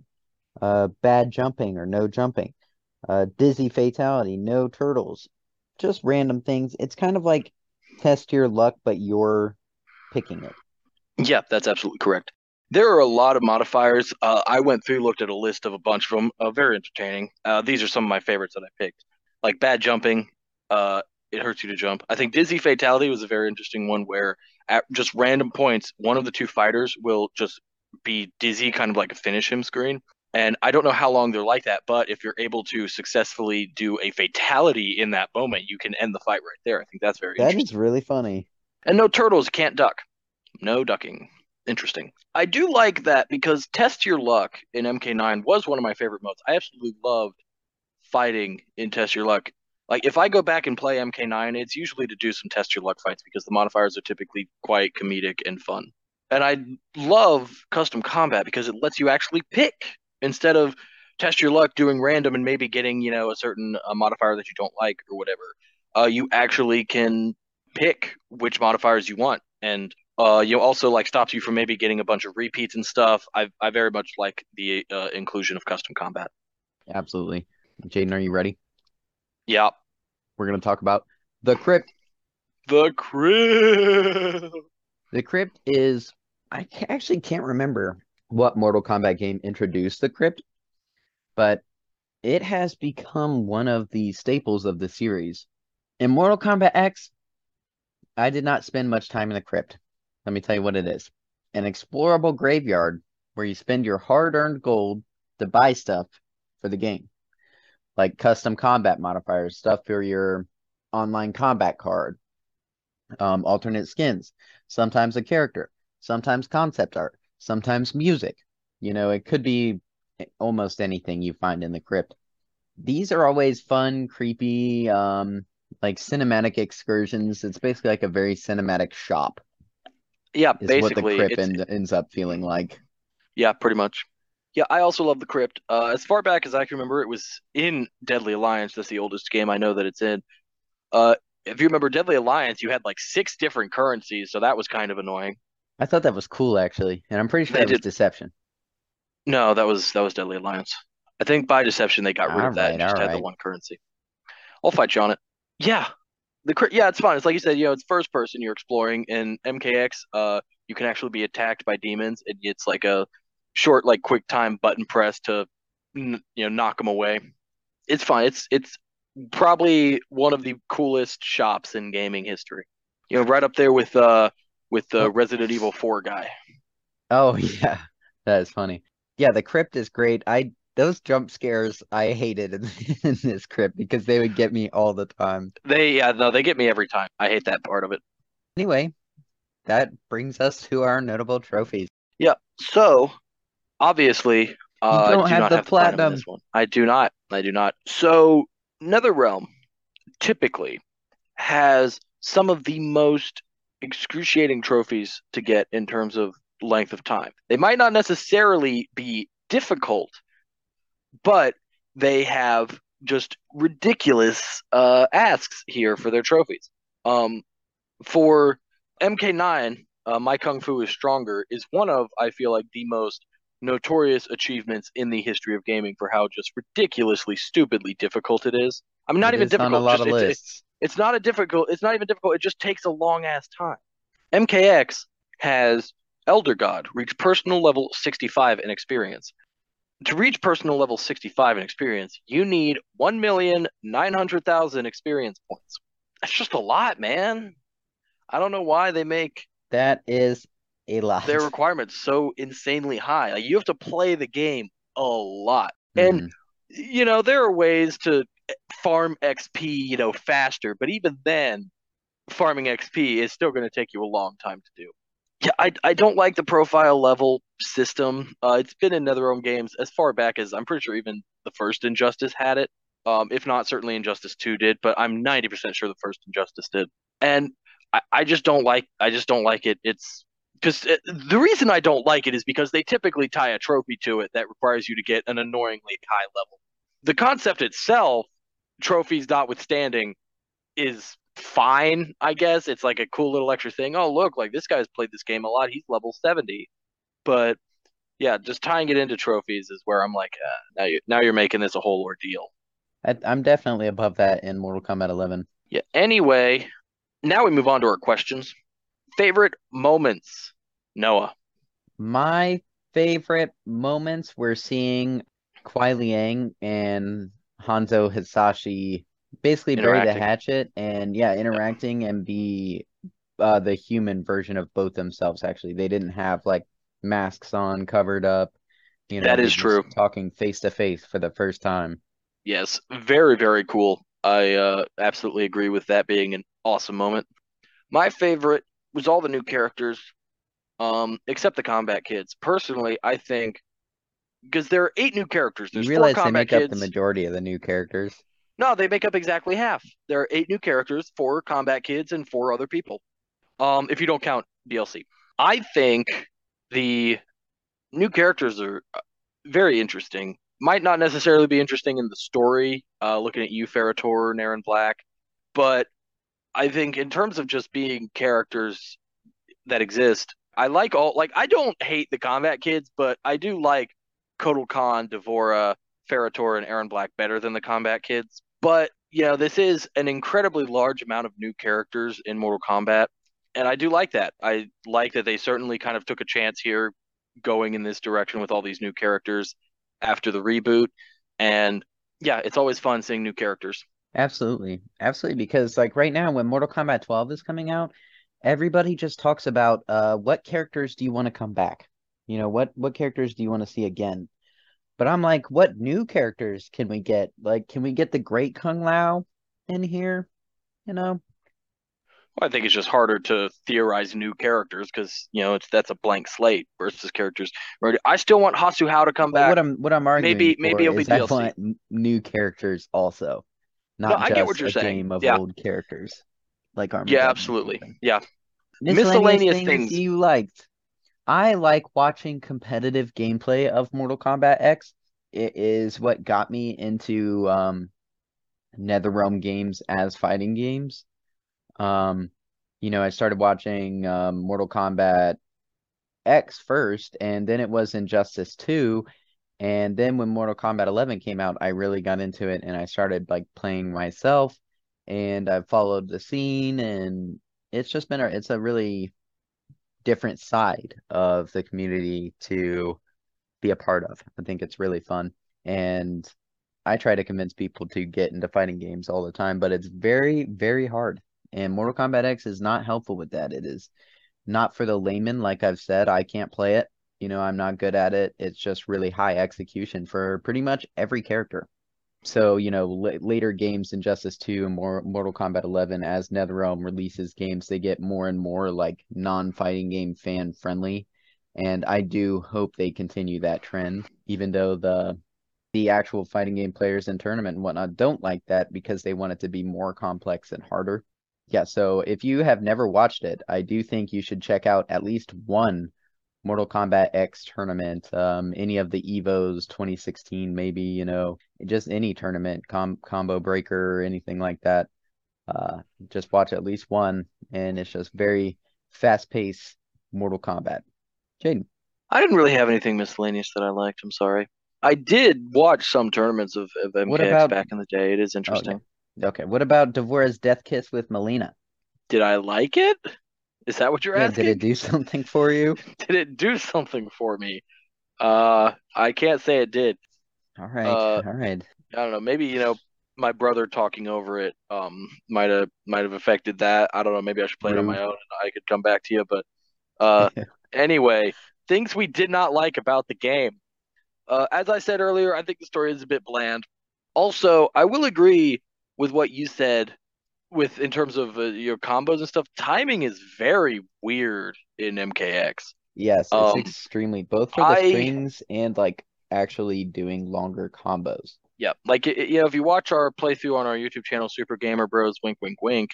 [SPEAKER 2] bad jumping or no jumping, dizzy fatality, no turtles, just random things. It's kind of like test your luck, but you're picking it.
[SPEAKER 1] Yeah, that's absolutely correct. There are a lot of modifiers. I went through, looked at a list of a bunch of them. Very entertaining. These are some of my favorites that I picked. Like bad jumping, it hurts you to jump. I think dizzy fatality was a very interesting one where at just random points, one of the two fighters will just be dizzy, kind of like a finish him screen. And I don't know how long they're like that, but if you're able to successfully do a fatality in that moment, you can end the fight right there. I think that's very
[SPEAKER 2] That is
[SPEAKER 1] interesting.
[SPEAKER 2] really funny.
[SPEAKER 1] And no turtles, can't duck. No ducking. Interesting. I do like that because Test Your Luck in MK9 was one of my favorite modes. I absolutely loved fighting in Test Your Luck. Like if I go back and play MK9, it's usually to do some Test Your Luck fights because the modifiers are typically quite comedic and fun. And I love custom combat because it lets you actually pick instead of Test Your Luck doing random and maybe getting, a certain modifier that you don't like or whatever. You actually can pick which modifiers you want and also like stops you from maybe getting a bunch of repeats and stuff. I very much like the inclusion of custom combat.
[SPEAKER 2] Absolutely. Jaden, are you ready?
[SPEAKER 1] Yeah,
[SPEAKER 2] We're going to talk about the Crypt.
[SPEAKER 1] the Crypt.
[SPEAKER 2] The Crypt is, actually can't remember what Mortal Kombat game introduced the Crypt, but it has become one of the staples of the series. In Mortal Kombat X, I did not spend much time in the Crypt. Let me tell you what it is. An explorable graveyard where you spend your hard-earned gold to buy stuff for the game, like custom combat modifiers, stuff for your online combat card, alternate skins, sometimes a character, sometimes concept art, sometimes music. It could be almost anything you find in the Crypt. These are always fun, creepy, like cinematic excursions. It's basically like a very cinematic shop,
[SPEAKER 1] Yeah,
[SPEAKER 2] is what the
[SPEAKER 1] basically,
[SPEAKER 2] Crypt ends up feeling like.
[SPEAKER 1] yeah, pretty much. Yeah, I also love the Crypt. As far back as I can remember, it was in Deadly Alliance. That's the oldest game I know that it's in. If you remember Deadly Alliance, you had like six different currencies, so that was kind of annoying.
[SPEAKER 2] I thought that was cool, actually, and I'm pretty sure
[SPEAKER 1] They
[SPEAKER 2] that was
[SPEAKER 1] did
[SPEAKER 2] Deception.
[SPEAKER 1] no, that was Deadly Alliance. I think by Deception they got rid
[SPEAKER 2] All
[SPEAKER 1] of that
[SPEAKER 2] right,
[SPEAKER 1] and
[SPEAKER 2] all
[SPEAKER 1] just had the
[SPEAKER 2] right.
[SPEAKER 1] one currency. I'll fight you on it. Yeah, Yeah, it's fun. It's like you said, it's first person you're exploring. In MKX, you can actually be attacked by demons. It's like a short, like quick time button press to knock them away. It's fun. It's probably one of the coolest shops in gaming history. Right up there with the
[SPEAKER 2] Oh,
[SPEAKER 1] Resident Evil 4 guy.
[SPEAKER 2] oh yeah, that is funny. Yeah, the crypt is great. I those jump scares I hated in this crypt because they would get me all the time.
[SPEAKER 1] Yeah, no, they get me every time. I hate that part of it.
[SPEAKER 2] Anyway, that brings us to our notable trophies.
[SPEAKER 1] Yeah. So obviously,
[SPEAKER 2] You
[SPEAKER 1] I
[SPEAKER 2] don't
[SPEAKER 1] do
[SPEAKER 2] have
[SPEAKER 1] not
[SPEAKER 2] the
[SPEAKER 1] have the platinum in this
[SPEAKER 2] platinum.
[SPEAKER 1] one. I do not. I do not. So NetherRealm typically has some of the most excruciating trophies to get in terms of length of time. They might not necessarily be difficult, but they have just ridiculous asks here for their trophies. Um, for MK9, My Kung Fu is Stronger is one of, I feel like, the most notorious achievements in the history of gaming for how just ridiculously, stupidly difficult it is. I mean, not
[SPEAKER 2] It
[SPEAKER 1] even
[SPEAKER 2] is on a
[SPEAKER 1] difficult,
[SPEAKER 2] lot
[SPEAKER 1] just
[SPEAKER 2] of lists.
[SPEAKER 1] it's not a difficult, it's not even difficult, it just takes a long ass time. MKX has Elder God reach personal level 65 in experience. To reach personal level 65 in experience, you need 1,900,000 experience points. That's just a lot, man. I don't know why they make
[SPEAKER 2] That is a
[SPEAKER 1] their
[SPEAKER 2] lot.
[SPEAKER 1] requirements so insanely high. Like you have to play the game a lot. And
[SPEAKER 2] Hmm.
[SPEAKER 1] there are ways to farm XP, faster, but even then, farming XP is still going to take you a long time to do. Yeah, I don't like the profile level system. It's been in NetherRealm games as far back as I'm pretty sure even the first Injustice had it. If not, certainly Injustice 2 did, but I'm 90% sure the first Injustice did. And I just don't like it. It's because the reason I don't like it is because they typically tie a trophy to it that requires you to get an annoyingly high level. The concept itself, trophies notwithstanding, is fine, I guess. It's like a cool little extra thing. Oh, look, like this guy's played this game a lot. He's level 70. But yeah, just tying it into trophies is where I'm like, now you're making this a whole ordeal.
[SPEAKER 2] I'm definitely above that in Mortal Kombat 11.
[SPEAKER 1] Yeah. Anyway, now we move on to our questions. Favorite moments, Noah.
[SPEAKER 2] My favorite moments were seeing Kuai Liang and Hanzo Hisashi basically bury the
[SPEAKER 1] Interacting.
[SPEAKER 2] hatchet and yeah,
[SPEAKER 1] Yeah,
[SPEAKER 2] interacting and be the human version of both themselves actually. They didn't have like masks on, covered up,
[SPEAKER 1] that
[SPEAKER 2] they're
[SPEAKER 1] is
[SPEAKER 2] just
[SPEAKER 1] true.
[SPEAKER 2] talking face to face for the first time.
[SPEAKER 1] Yes, very, very cool. I absolutely agree with that being an awesome moment. My favorite was all the new characters, except the combat kids. Personally, I think because there are 8 new characters.
[SPEAKER 2] You
[SPEAKER 1] There's four
[SPEAKER 2] realize they
[SPEAKER 1] combat
[SPEAKER 2] make up the
[SPEAKER 1] kids.
[SPEAKER 2] majority of the new characters.
[SPEAKER 1] No, they make up exactly half. There are 8 new characters, 4 combat kids, and 4 other people. If you don't count DLC. I think the new characters are very interesting. Might not necessarily be interesting in the story, looking at you, Ferrator and Aaron Black, but I think in terms of just being characters that exist, I don't hate the combat kids, but I do like Kotal Khan, Devora, Ferrator, and Aaron Black better than the combat kids. But this is an incredibly large amount of new characters in Mortal Kombat, and I do like that. I like that they certainly kind of took a chance here, going in this direction with all these new characters after the reboot. And yeah, it's always fun seeing new characters.
[SPEAKER 2] Absolutely. Absolutely. Because like right now when Mortal Kombat 12 is coming out, everybody just talks about what characters do you want to come back? What characters do you want to see again? But I'm like, what new characters can we get? Like, can we get the Great Kung Lao in here? You know?
[SPEAKER 1] I think it's just harder to theorize new characters because that's a blank slate versus characters. Right? I still want Hasu Hao to come
[SPEAKER 2] But
[SPEAKER 1] back.
[SPEAKER 2] what I'm arguing
[SPEAKER 1] Maybe
[SPEAKER 2] for
[SPEAKER 1] it'll be
[SPEAKER 2] is I
[SPEAKER 1] DLC.
[SPEAKER 2] want new characters also,
[SPEAKER 1] No,
[SPEAKER 2] not
[SPEAKER 1] I get what
[SPEAKER 2] just
[SPEAKER 1] you're
[SPEAKER 2] a
[SPEAKER 1] saying.
[SPEAKER 2] game of
[SPEAKER 1] Yeah,
[SPEAKER 2] old characters like
[SPEAKER 1] yeah,
[SPEAKER 2] Armageddon or
[SPEAKER 1] absolutely.
[SPEAKER 2] something.
[SPEAKER 1] Yeah,
[SPEAKER 2] Miscellaneous
[SPEAKER 1] miscellaneous
[SPEAKER 2] things
[SPEAKER 1] things.
[SPEAKER 2] you liked. I like watching competitive gameplay of Mortal Kombat X. It is what got me into NetherRealm games as fighting games. Um, I started watching Mortal Kombat X first, and then it was Injustice 2. And then when Mortal Kombat 11 came out, I really got into it and I started like playing myself. and I've followed the scene, and it's just been it's a really different side of the community to be a part of. I think it's really fun. And I try to convince people to get into fighting games all the time, but it's very, very hard. And Mortal Kombat X is not helpful with that. It is not for the layman. Like I've said, I can't play it. I'm not good at it. It's just really high execution for pretty much every character. So, later games, Injustice 2 and more Mortal Kombat 11, as NetherRealm releases games, they get more and more like non-fighting game fan friendly. And I do hope they continue that trend, even though the actual fighting game players in tournament and whatnot don't like that because they want it to be more complex and harder. Yeah, so if you have never watched it, I do think you should check out at least one Mortal Kombat X tournament, any of the Evos 2016, maybe, just any tournament, Combo Breaker or anything like that. Just watch at least one, and it's just very fast-paced Mortal Kombat. Jaden,
[SPEAKER 1] I didn't really have anything miscellaneous that I liked. I'm sorry. I did watch some tournaments of
[SPEAKER 2] what
[SPEAKER 1] MKX
[SPEAKER 2] about,
[SPEAKER 1] back in the day. It is
[SPEAKER 2] oh yeah,
[SPEAKER 1] interesting.
[SPEAKER 2] okay, what about Devora's Death Kiss with Melina?
[SPEAKER 1] Did I like it? Is that what you're
[SPEAKER 2] Yeah, did it
[SPEAKER 1] asking?
[SPEAKER 2] do something for you?
[SPEAKER 1] Did it do something for me? I can't say it did.
[SPEAKER 2] All right,
[SPEAKER 1] Uh,
[SPEAKER 2] all right.
[SPEAKER 1] I don't know. Maybe, my brother talking over it might have affected that. I don't know. Maybe I should play it on my
[SPEAKER 2] Rude.
[SPEAKER 1] own and I could come back to you. But uh, anyway, things we did not like about the game. As I said earlier, I think the story is a bit bland. Also, I will agree with what you said with in terms of your combos and stuff. Timing is very weird in MKX.
[SPEAKER 2] Yes, it's
[SPEAKER 1] Um,
[SPEAKER 2] extremely both for the
[SPEAKER 1] I
[SPEAKER 2] strings and like actually doing longer combos.
[SPEAKER 1] Yeah, like if you watch our playthrough on our YouTube channel, Super Gamer Bros, wink, wink, wink,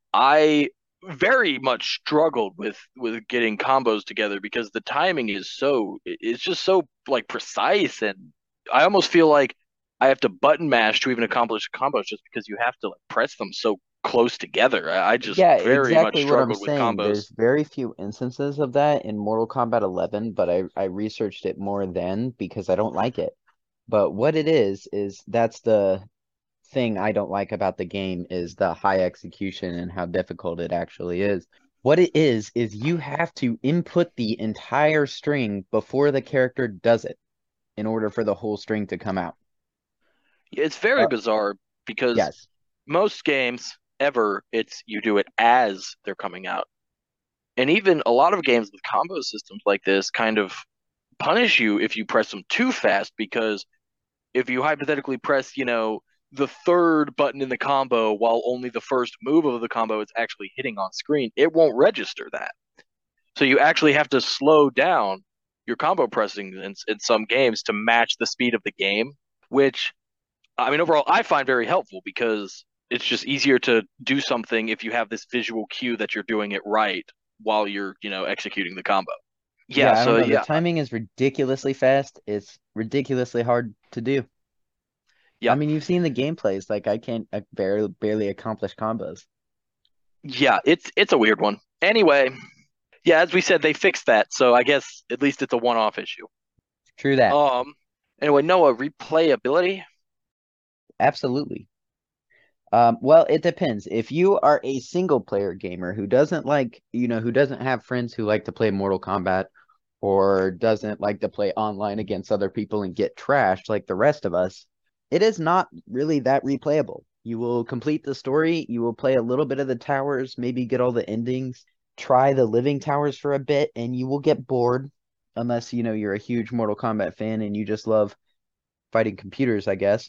[SPEAKER 1] I very much struggled with getting combos together because the timing it's just so like precise, and I almost feel like I have to button mash to even accomplish combos just because you have to like press them so close together. I just
[SPEAKER 2] Yeah,
[SPEAKER 1] very much
[SPEAKER 2] exactly what I'm
[SPEAKER 1] struggled with
[SPEAKER 2] saying.
[SPEAKER 1] combos.
[SPEAKER 2] There's very few instances of that in Mortal Kombat 11, but I researched it more then because I don't like it. But what it is that's the thing I don't like about the game is the high execution and how difficult it actually is. What it is you have to input the entire string before the character does it in order for the whole string to come out.
[SPEAKER 1] It's very
[SPEAKER 2] Uh,
[SPEAKER 1] bizarre because
[SPEAKER 2] yes.
[SPEAKER 1] most games ever it's you do it as they're coming out. And even a lot of games with combo systems like this kind of punish you if you press them too fast because if you hypothetically press, the third button in the combo while only the first move of the combo is actually hitting on screen, it won't register that. So you actually have to slow down your combo pressing in some games to match the speed of the game, which I mean overall I find very helpful because it's just easier to do something if you have this visual cue that you're doing it right while you're, executing the combo. Yeah,
[SPEAKER 2] Yeah, I don't
[SPEAKER 1] so
[SPEAKER 2] know. The
[SPEAKER 1] yeah,
[SPEAKER 2] timing is ridiculously fast. It's ridiculously hard to do. I
[SPEAKER 1] yeah,
[SPEAKER 2] mean, you've seen the gameplays. Like I barely accomplish combos.
[SPEAKER 1] yeah. It's a weird one. Anyway, yeah, as we said, they fixed that, so I guess at least it's a one-off issue.
[SPEAKER 2] True that.
[SPEAKER 1] Um. Anyway, Noah, replayability.
[SPEAKER 2] Absolutely. Well, it depends. If you are a single player gamer who doesn't like, who doesn't have friends who like to play Mortal Kombat or doesn't like to play online against other people and get trashed like the rest of us, it is not really that replayable. You will complete the story, you will play a little bit of the towers, maybe get all the endings, try the living towers for a bit, and you will get bored unless, you're a huge Mortal Kombat fan and you just love fighting computers, I guess.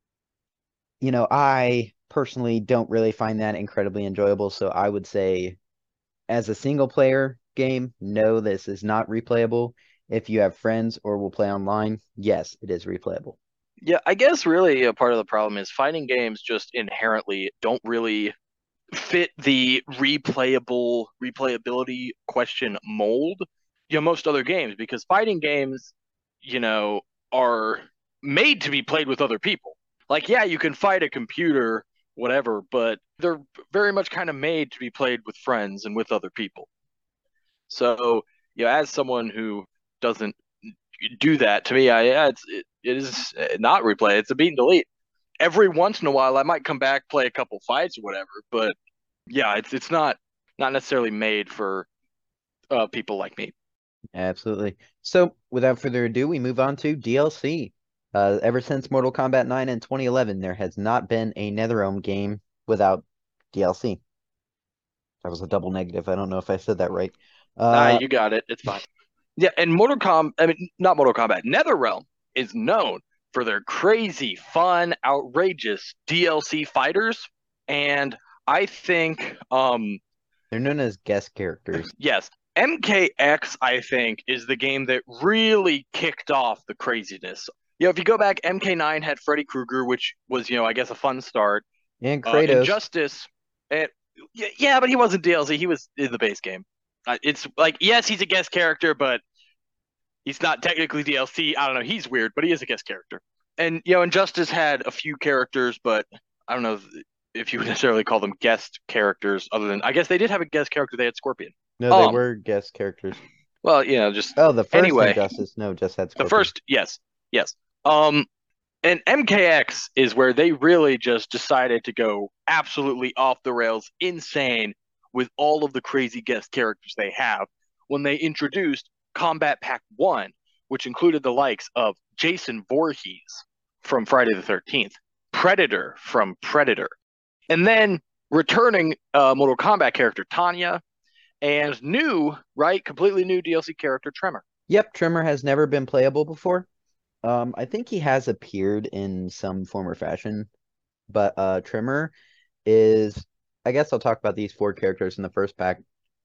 [SPEAKER 2] I personally don't really find that incredibly enjoyable. So I would say, as a single player game, no, this is not replayable. If you have friends or will play online, yes, it is replayable.
[SPEAKER 1] Yeah, I guess really a part of the problem is fighting games just inherently don't really fit the replayability question mold. Most other games because fighting games, you know, are made to be played with other people. Like, yeah, you can fight a computer, whatever, but they're very much kind of made to be played with friends and with other people. So, as someone who doesn't do that, to me, it is not replay. It's a beat and delete. every once in a while I might come back, play a couple fights or whatever, but yeah, it's not necessarily made for people like me.
[SPEAKER 2] Absolutely. So, without further ado, we move on to DLC. Ever since Mortal Kombat 9 in 2011, there has not been a NetherRealm game without DLC. That was a double negative. I don't know if I said that right.
[SPEAKER 1] Nah,
[SPEAKER 2] Uh,
[SPEAKER 1] you got it. It's fine. Yeah, and Mortal Kombat, I mean, not Mortal Kombat, NetherRealm is known for their crazy, fun, outrageous DLC fighters. And I think,
[SPEAKER 2] they're known as guest characters.
[SPEAKER 1] yes, MKX, I think, is the game that really kicked off the craziness. If you go back, MK9 had Freddy Krueger, which was, I guess a fun start.
[SPEAKER 2] And Kratos.
[SPEAKER 1] Injustice, and yeah, but he wasn't DLC. He was in the base game. It's like, yes, he's a guest character, but he's not technically DLC. I don't know. He's weird, but he is a guest character. And Injustice had a few characters, but I don't know if you would necessarily call them guest characters. Other than, I guess they did have a guest character. They had Scorpion.
[SPEAKER 2] No, they were guest characters.
[SPEAKER 1] Well, just
[SPEAKER 2] Oh, the first
[SPEAKER 1] anyway.
[SPEAKER 2] Injustice, no, just had
[SPEAKER 1] The
[SPEAKER 2] Scorpion.
[SPEAKER 1] first, yes, yes. And MKX is where they really just decided to go absolutely off the rails, insane with all of the crazy guest characters they have when they introduced Combat Pack 1, which included the likes of Jason Voorhees from Friday the 13th, Predator from Predator, and then returning Mortal Kombat character Tanya, and completely new DLC character Tremor.
[SPEAKER 2] Yep, Tremor has never been playable before. I think he has appeared in some form or fashion, but Tremor is, I guess I'll talk about these four characters in the first pack.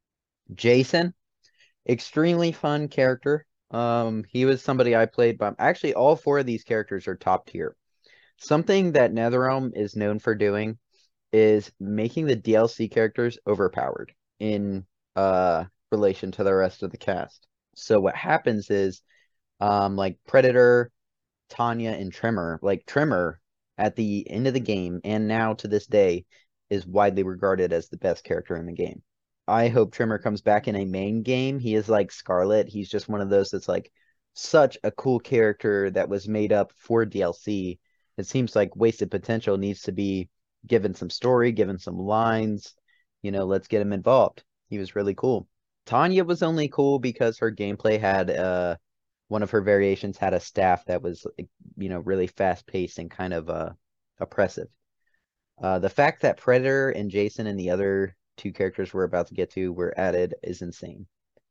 [SPEAKER 2] Jason, extremely fun character. He was somebody I played, but actually all four of these characters are top tier. Something that NetherRealm is known for doing is making the DLC characters overpowered in relation to the rest of the cast. So what happens is like Predator, Tanya, and Tremor, like Tremor at the end of the game and now to this day is widely regarded as the best character in the game. I hope Tremor comes back in a main game. He is like Scarlet. He's just one of those that's like such a cool character that was made up for DLC. It seems like wasted potential needs to be given some story, given some lines. Let's get him involved. He was really cool. Tanya was only cool because her gameplay had one of her variations had a staff that was really fast paced and kind of oppressive. The fact that Predator and Jason and the other two characters we're about to get to were added is insane.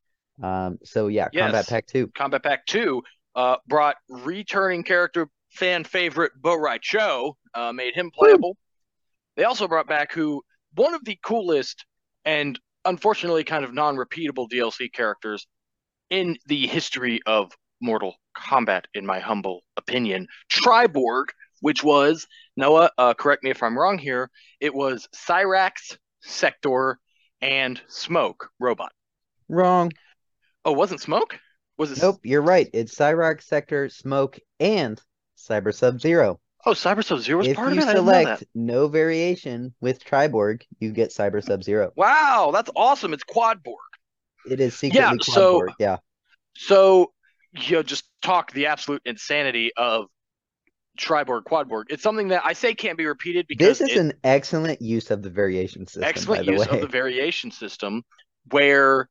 [SPEAKER 2] So yeah,
[SPEAKER 1] Yes,
[SPEAKER 2] Combat Pack 2.
[SPEAKER 1] Combat Pack 2 brought returning character fan favorite Bo' Rai Cho, made him playable. Woo! They also brought back one of the coolest and unfortunately kind of non-repeatable DLC characters in the history of Mortal Kombat, in my humble opinion, Triborg, which was, Noah, correct me if I'm wrong here, it was Cyrax, Sector, and Smoke Robot.
[SPEAKER 2] Wrong.
[SPEAKER 1] Oh, wasn't Smoke? Was it?
[SPEAKER 2] Nope, you're right. It's Cyrax, Sector, Smoke, and Cyber Sub-Zero.
[SPEAKER 1] Oh, Cyber Sub-Zero was part of it?
[SPEAKER 2] If you select no variation with Triborg, you get Cyber Sub-Zero.
[SPEAKER 1] Wow, that's awesome. It's Quadborg.
[SPEAKER 2] It is secretly Quadborg, yeah.
[SPEAKER 1] So, just talk the absolute insanity of Triborg, Quadborg. It's something that I say can't be repeated because
[SPEAKER 2] this is an excellent use of the variation system.
[SPEAKER 1] Excellent use of the variation system, where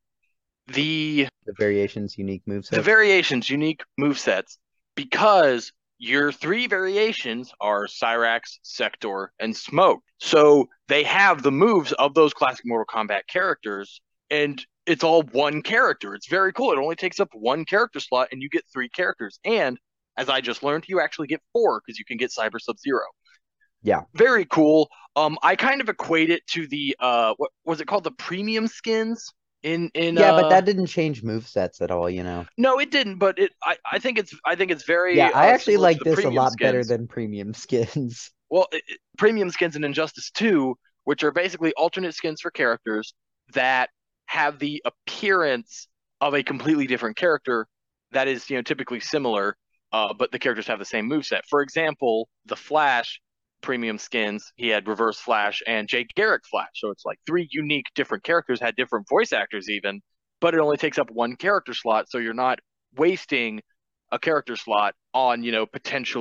[SPEAKER 1] the
[SPEAKER 2] variations unique movesets.
[SPEAKER 1] The variations unique movesets, because your three variations are Cyrax, Sector, and Smoke. So they have the moves of those classic Mortal Kombat characters, and it's all one character. It's very cool. It only takes up one character slot, and you get three characters. And as I just learned, you actually get four because you can get Cyber Sub-Zero.
[SPEAKER 2] Yeah.
[SPEAKER 1] Very cool. I kind of equate it to the what was it called? The premium skins in
[SPEAKER 2] but that didn't change movesets at all,
[SPEAKER 1] No, it didn't, but I think it's very
[SPEAKER 2] Yeah, I actually like this a lot better than premium skins.
[SPEAKER 1] Well, premium skins in Injustice 2, which are basically alternate skins for characters that have the appearance of a completely different character that is, typically similar, but the characters have the same moveset. For example, the Flash premium skins, he had Reverse Flash and Jay Garrick Flash. So it's like three unique different characters, had different voice actors even, but it only takes up one character slot. So you're not wasting a character slot on, potentially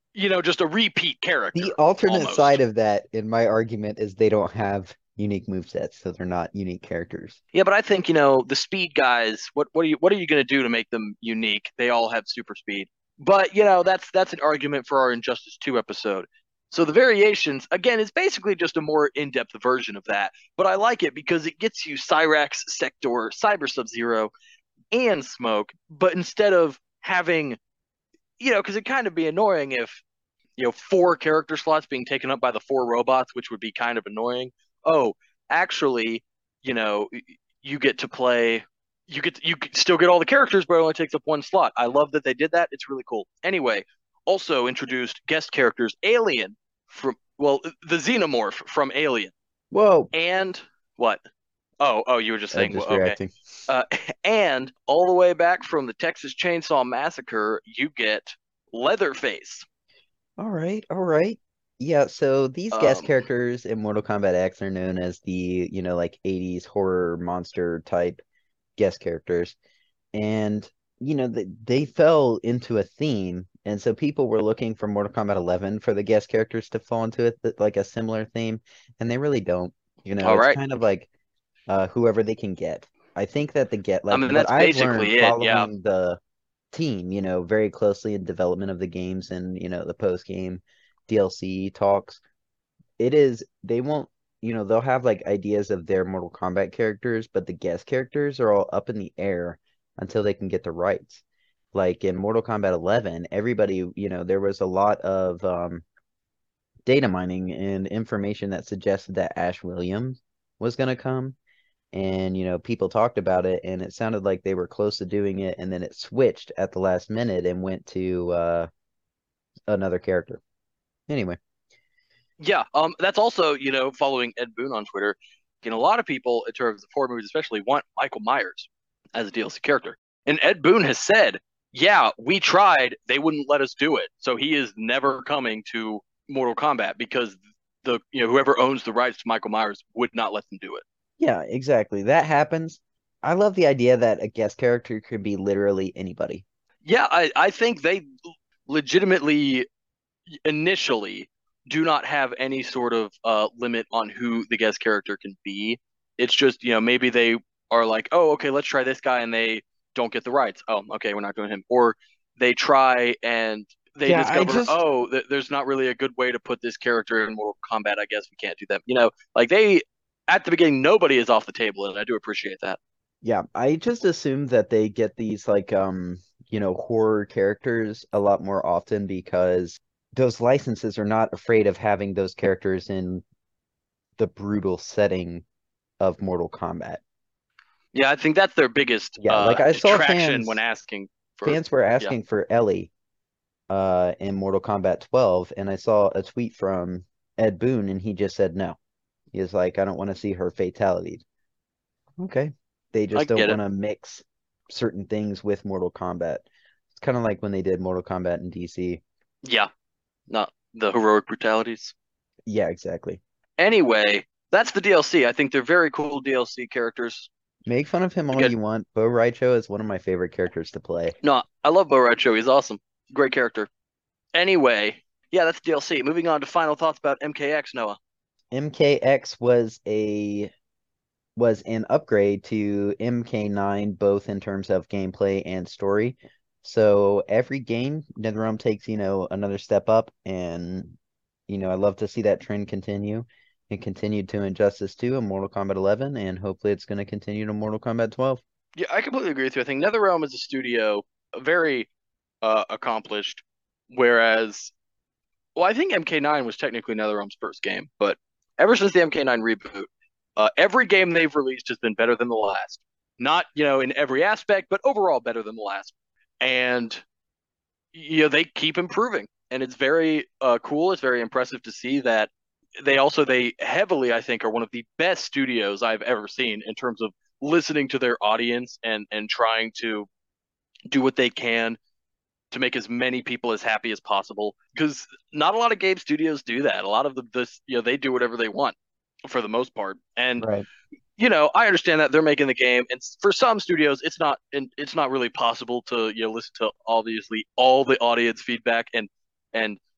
[SPEAKER 1] just a repeat
[SPEAKER 3] The
[SPEAKER 1] character
[SPEAKER 3] alternate side
[SPEAKER 1] almost.
[SPEAKER 3] of that, in my argument, is they don't have unique movesets, so they're not unique characters.
[SPEAKER 1] Yeah, but I think, the speed guys, what are you going to do to make them unique? They all have super speed. But, that's an argument for our Injustice 2 episode. So the variations, again, is basically just a more in-depth version of that. But I like it because it gets you Cyrax, Sector, Cyber Sub-Zero, and Smoke. But instead of having, because it'd kind of be annoying if, four character slots being taken up by the four robots, which would be kind of annoying. Oh, actually, you know, you get to play. You still get all the characters, but it only takes up one slot. I love that they did that. It's really cool. Anyway, also introduced guest characters Alien from the Xenomorph from Alien,
[SPEAKER 3] Whoa,
[SPEAKER 1] and what? Oh, you were just saying,
[SPEAKER 3] just
[SPEAKER 1] well, okay.
[SPEAKER 3] reacting.
[SPEAKER 1] Uh, and all the way back from the Texas Chainsaw Massacre, you get Leatherface.
[SPEAKER 3] All right, all right. Yeah, so these guest
[SPEAKER 1] Um,
[SPEAKER 3] characters in Mortal Kombat X are known as the, like 80s horror monster type guest characters. And, they fell into a theme. And so people were looking for Mortal Kombat 11 for the guest characters to fall into it, like a similar theme, and they really don't.
[SPEAKER 1] all
[SPEAKER 3] It's
[SPEAKER 1] right.
[SPEAKER 3] kind of like whoever they can get. I think that
[SPEAKER 1] I
[SPEAKER 3] like
[SPEAKER 1] mean,
[SPEAKER 3] what
[SPEAKER 1] that's
[SPEAKER 3] I've learned
[SPEAKER 1] basically it. Yeah.
[SPEAKER 3] following the team, very closely in development of the games and, the post game DLC talks, it is they won't, they'll have like ideas of their Mortal Kombat characters, but the guest characters are all up in the air until they can get the rights. Like in Mortal Kombat 11, everybody, there was a lot of data mining and information that suggested that Ash Williams was going to come. And, people talked about it and it sounded like they were close to doing it. And then it switched at the last minute and went to another character. Anyway,
[SPEAKER 1] Yeah. That's also, following Ed Boon on Twitter. A lot of people, in terms of horror movies, especially, want Michael Myers as a DLC character. And Ed Boon has said, yeah, we tried. They wouldn't let us do it. So he is never coming to Mortal Kombat because whoever owns the rights to Michael Myers would not let them do it.
[SPEAKER 3] yeah, exactly. That happens. I love the idea that a guest character could be literally anybody.
[SPEAKER 1] Yeah, I think they legitimately initially do not have any sort of limit on who the guest character can be. It's just, maybe they are like, oh, okay, let's try this guy, and they don't get the rights. Oh, okay, we're not doing him. Or they try and they
[SPEAKER 3] Yeah,
[SPEAKER 1] discover, oh, there's not really a good way to put this character in Mortal Kombat. I guess we can't do that. Like they at the beginning, nobody is off the table, and I do appreciate that.
[SPEAKER 3] yeah, I just assume that they get these like horror characters a lot more often because those licenses are not afraid of having those characters in the brutal setting of Mortal Kombat.
[SPEAKER 1] Yeah, I think that's their biggest
[SPEAKER 3] Yeah, like I saw
[SPEAKER 1] attraction when asking for.
[SPEAKER 3] fans were
[SPEAKER 1] Yeah,
[SPEAKER 3] asking for Ellie in Mortal Kombat 12, and I saw a tweet from Ed Boon, and he just said no. He was like, I don't want to see her fatality. Okay. They
[SPEAKER 1] I
[SPEAKER 3] just don't
[SPEAKER 1] get it.
[SPEAKER 3] want to mix certain things with Mortal Kombat. It's kind of like when they did Mortal Kombat in DC.
[SPEAKER 1] Yeah, not the heroic brutalities.
[SPEAKER 3] Yeah, exactly.
[SPEAKER 1] Anyway, that's the DLC. I think they're very cool DLC characters.
[SPEAKER 3] Make fun of him all
[SPEAKER 1] Again,
[SPEAKER 3] you want. Bo' Rai Cho is one of my favorite characters to play.
[SPEAKER 1] no, I love Bo' Rai Cho. He's awesome. Great character. Anyway, yeah, that's DLC. Moving on to final thoughts about MKX, Noah.
[SPEAKER 3] MKX was an upgrade to MK9, both in terms of gameplay and story. So every game, NetherRealm takes, another step up, and I love to see that trend continue. It continued to Injustice 2 and Mortal Kombat 11, and hopefully it's going to continue to Mortal Kombat 12.
[SPEAKER 1] Yeah, I completely agree with you. I think NetherRealm is a studio very accomplished, whereas, well, I think MK9 was technically NetherRealm's first game, but ever since the MK9 reboot, every game they've released has been better than the last. Not, in every aspect, but overall better than the last. And they keep improving, and it's very cool. It's very impressive to see that they heavily, I think, are one of the best studios I've ever seen in terms of listening to their audience and trying to do what they can to make as many people as happy as possible. Because not a lot of game studios do that. A lot of they do whatever they want for the most part. And
[SPEAKER 3] Right.
[SPEAKER 1] I understand that they're making the game, and for some studios, it's not really possible to listen to obviously all the audience feedback and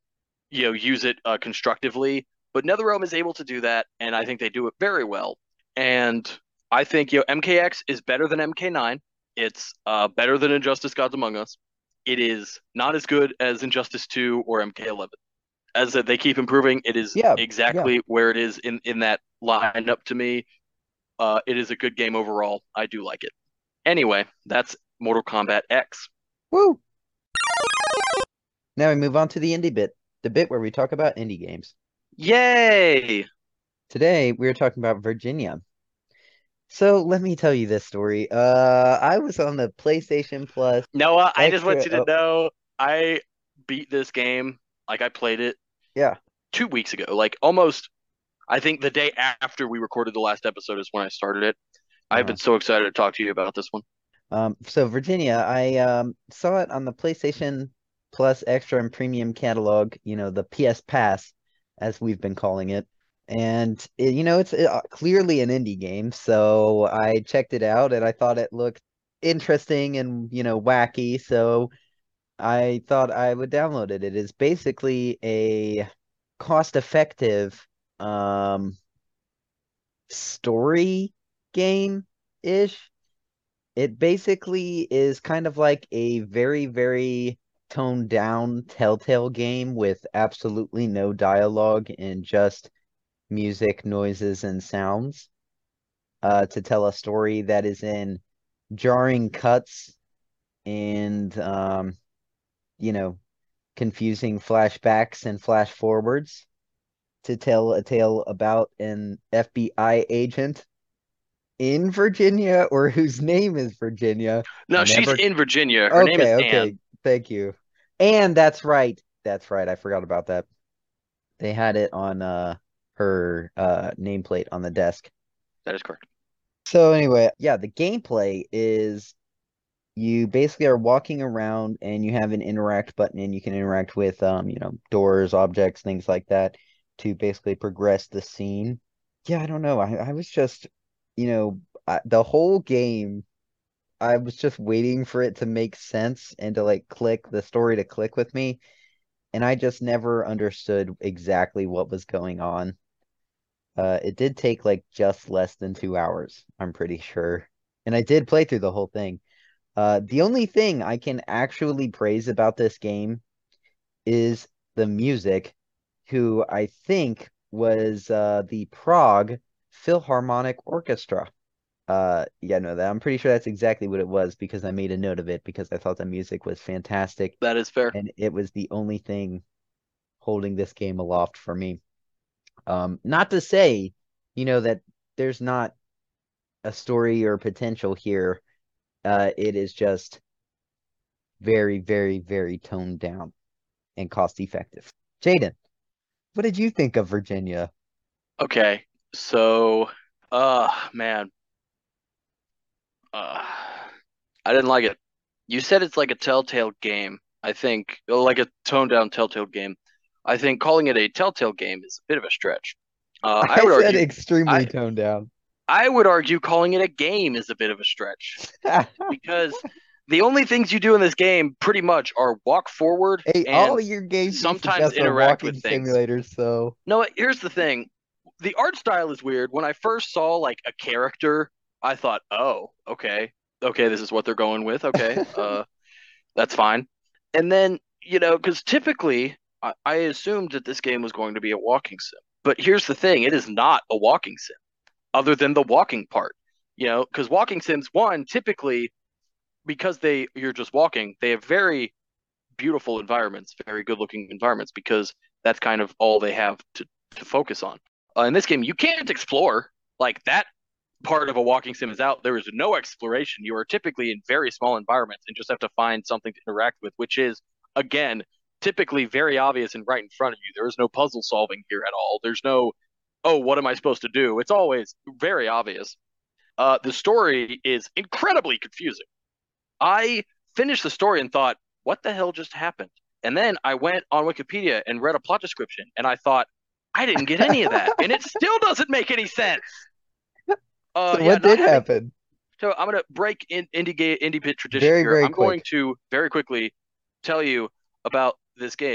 [SPEAKER 1] use it constructively. But NetherRealm is able to do that, and I think they do it very well. And I think MKX is better than MK9. It's better than Injustice: Gods Among Us. It is not as good as Injustice 2 or MK11. As they keep improving, it is
[SPEAKER 3] Yeah, yeah.
[SPEAKER 1] exactly where it is in that lineup to me. It is a good game overall. I do like it. Anyway, that's Mortal Kombat X.
[SPEAKER 3] Woo! Now we move on to the indie bit, the bit where we talk about indie games.
[SPEAKER 1] Yay!
[SPEAKER 3] Today we're talking about Virginia. So let me tell you this story. I was on the PlayStation Plus
[SPEAKER 1] Noah, I just want
[SPEAKER 3] extra.
[SPEAKER 1] you to know I beat this game. Like I played it
[SPEAKER 3] Yeah.
[SPEAKER 1] 2 weeks ago. Like almost, I think the day after we recorded the last episode is when I started it. I've
[SPEAKER 3] Uh-huh.
[SPEAKER 1] been so excited to talk to you about this one.
[SPEAKER 3] So Virginia, I saw it on the PlayStation Plus Extra and Premium catalog, the PS Pass, as we've been calling it. And it's clearly an indie game, so I checked it out and I thought it looked interesting and wacky, so I thought I would download it. It is basically a cost-effective story game-ish. It basically is kind of like a very, very toned down Telltale game with absolutely no dialogue and just music, noises, and sounds to tell a story that is in jarring cuts and, you know, confusing flashbacks and flash forwards to tell a tale about an FBI agent in Virginia or whose name is Virginia.
[SPEAKER 1] No, she's
[SPEAKER 3] Never.
[SPEAKER 1] in Virginia. Her name is
[SPEAKER 3] Okay,
[SPEAKER 1] Anne.
[SPEAKER 3] okay. Thank you. And that's right. That's right. I forgot about that. They had it on her nameplate on the desk.
[SPEAKER 1] That is correct.
[SPEAKER 3] So anyway, yeah, the gameplay is you basically are walking around and you have an interact button and you can interact with doors, objects, things like that to basically progress the scene. Yeah, I don't know. I was just, the whole game I was just waiting for it to make sense and to like click the story to click with me. And I just never understood exactly what was going on. It did take like just less than 2 hours, I'm pretty sure. And I did play through the whole thing. The only thing I can actually praise about this game is the music, who I think was the Prague Philharmonic Orchestra. Yeah, no, that I'm pretty sure that's exactly what it was because I made a note of it because I thought the music was fantastic
[SPEAKER 1] That is fair.
[SPEAKER 3] and it was the only thing holding this game aloft for me. Not to say, that there's not a story or potential here. It is just very, very, very toned down and cost effective. Jaden, what did you think of Virginia?
[SPEAKER 1] Okay. So, man, uh, I didn't like it. You said it's like a Telltale game. I think, like a toned down Telltale game. I think calling it a Telltale game is a bit of a stretch. I
[SPEAKER 3] I
[SPEAKER 1] would
[SPEAKER 3] said
[SPEAKER 1] argue,
[SPEAKER 3] extremely
[SPEAKER 1] I
[SPEAKER 3] toned down.
[SPEAKER 1] I would argue calling it a game is a bit of a stretch because the only things you do in this game pretty much are walk forward
[SPEAKER 3] Hey, all
[SPEAKER 1] and
[SPEAKER 3] your games you
[SPEAKER 1] sometimes
[SPEAKER 3] suggest are
[SPEAKER 1] interact with
[SPEAKER 3] walking
[SPEAKER 1] things.
[SPEAKER 3] simulators, so
[SPEAKER 1] No, here's the thing. The art style is weird. When I first saw like a character, I thought, "Oh, okay. Okay, this is what they're going with. Okay. That's fine." And then, because typically I assumed that this game was going to be a walking sim. But here's the thing, it is not a walking sim, other than the walking part. Because walking sims, one, typically because you're just walking, they have very beautiful environments, very good looking environments, because that's kind of all they have to focus on. In this game, you can't explore. Like that part of a walking sim is out. There is no exploration. You are typically in very small environments and just have to find something to interact with, which is, again, typically very obvious and right in front of you. There is no puzzle solving here at all. There's no, oh, what am I supposed to do? It's always very obvious. The story is incredibly confusing. I finished the story and thought, what the hell just happened? And then I went on Wikipedia and read a plot description, and I thought, I didn't get any of that, and it still doesn't make any sense.
[SPEAKER 3] so
[SPEAKER 1] Yeah,
[SPEAKER 3] what
[SPEAKER 1] not
[SPEAKER 3] did
[SPEAKER 1] having.
[SPEAKER 3] happen?
[SPEAKER 1] So I'm gonna break in indie bit tradition
[SPEAKER 3] Very,
[SPEAKER 1] here.
[SPEAKER 3] very
[SPEAKER 1] I'm going
[SPEAKER 3] quick.
[SPEAKER 1] to very quickly tell you about this game.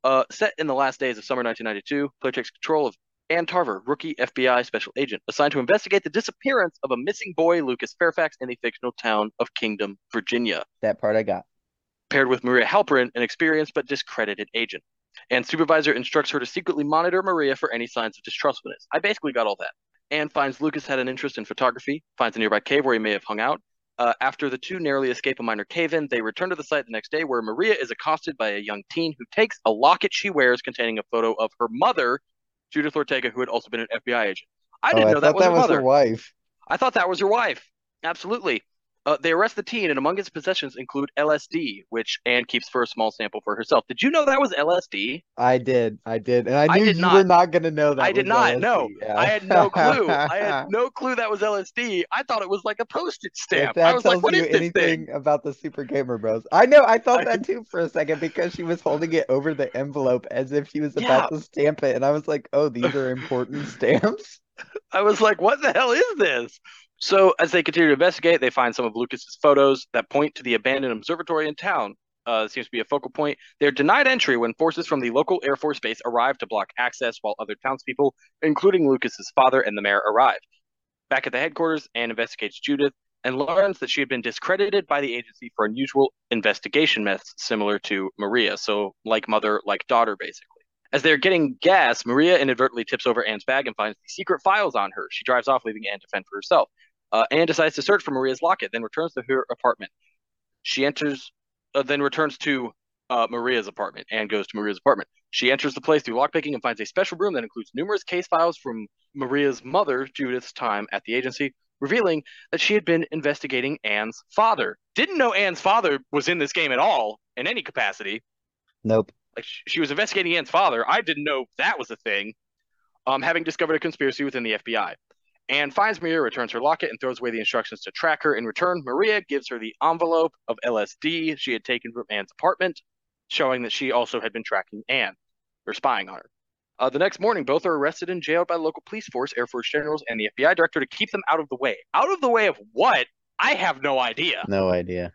[SPEAKER 1] Set in the last days of summer 1992, player takes control of Ann Tarver, rookie FBI special agent, assigned to investigate the disappearance of a missing boy, Lucas Fairfax, in the fictional town of Kingdom, Virginia.
[SPEAKER 3] That part I got.
[SPEAKER 1] Paired with Maria Halperin, an experienced but discredited agent. And supervisor instructs her to secretly monitor Maria for any signs of distrustfulness. I basically got all that. Anne finds Lucas had an interest in photography, finds a nearby cave where he may have hung out. After the two narrowly escape a minor cave-in, they return to the site the next day where Maria is accosted by a young teen who takes a locket she wears containing a photo of her mother, Judith Ortega, who had also been an FBI agent. I didn't know that was her mother.
[SPEAKER 3] Her wife.
[SPEAKER 1] I thought that was her wife. Absolutely. They arrest the teen, and among his possessions include LSD, which Anne keeps for a small sample for herself. Did you know that was LSD?
[SPEAKER 3] I did, and I knew you were not going to know that.
[SPEAKER 1] I did not.
[SPEAKER 3] LSD.
[SPEAKER 1] No,
[SPEAKER 3] yeah.
[SPEAKER 1] I had no clue. I had no clue that was LSD. I thought it was like a postage stamp.
[SPEAKER 3] If that
[SPEAKER 1] I was
[SPEAKER 3] tells
[SPEAKER 1] like, "What
[SPEAKER 3] you
[SPEAKER 1] is this
[SPEAKER 3] anything
[SPEAKER 1] thing?"
[SPEAKER 3] about the Super Gamer Bros? I know. I thought that too for a second because she was holding it over the envelope as if she was about to stamp it, and I was like, "Oh, these are important stamps."
[SPEAKER 1] I was like, "What the hell is this?" So as they continue to investigate, they find some of Lucas's photos that point to the abandoned observatory in town. Seems to be a focal point. They're denied entry when forces from the local Air Force base arrive to block access, while other townspeople, including Lucas's father and the mayor, arrive. Back at the headquarters, Anne investigates Judith and learns that she had been discredited by the agency for unusual investigation methods similar to Maria. So like mother, like daughter, basically. As they're getting gas, Maria inadvertently tips over Anne's bag and finds the secret files on her. She drives off, leaving Anne to fend for herself. Anne decides to search for Maria's locket, then returns to her apartment. She enters, then returns to Maria's apartment. Anne goes to Maria's apartment. She enters the place through lockpicking and finds a special room that includes numerous case files from Maria's mother, Judith's time at the agency, revealing that she had been investigating Anne's father. Didn't know Anne's father was in this game at all, in any capacity.
[SPEAKER 3] Nope.
[SPEAKER 1] Like she was investigating Anne's father. I didn't know that was a thing. Having discovered a conspiracy within the FBI. Anne finds Maria, returns her locket, and throws away the instructions to track her. In return, Maria gives her the envelope of LSD she had taken from Anne's apartment, showing that she also had been tracking Anne, or spying on her. The next morning, both are arrested and jailed by the local police force, Air Force generals, and the FBI director to keep them out of the way. Out of the way of what? I have no idea.
[SPEAKER 3] No idea.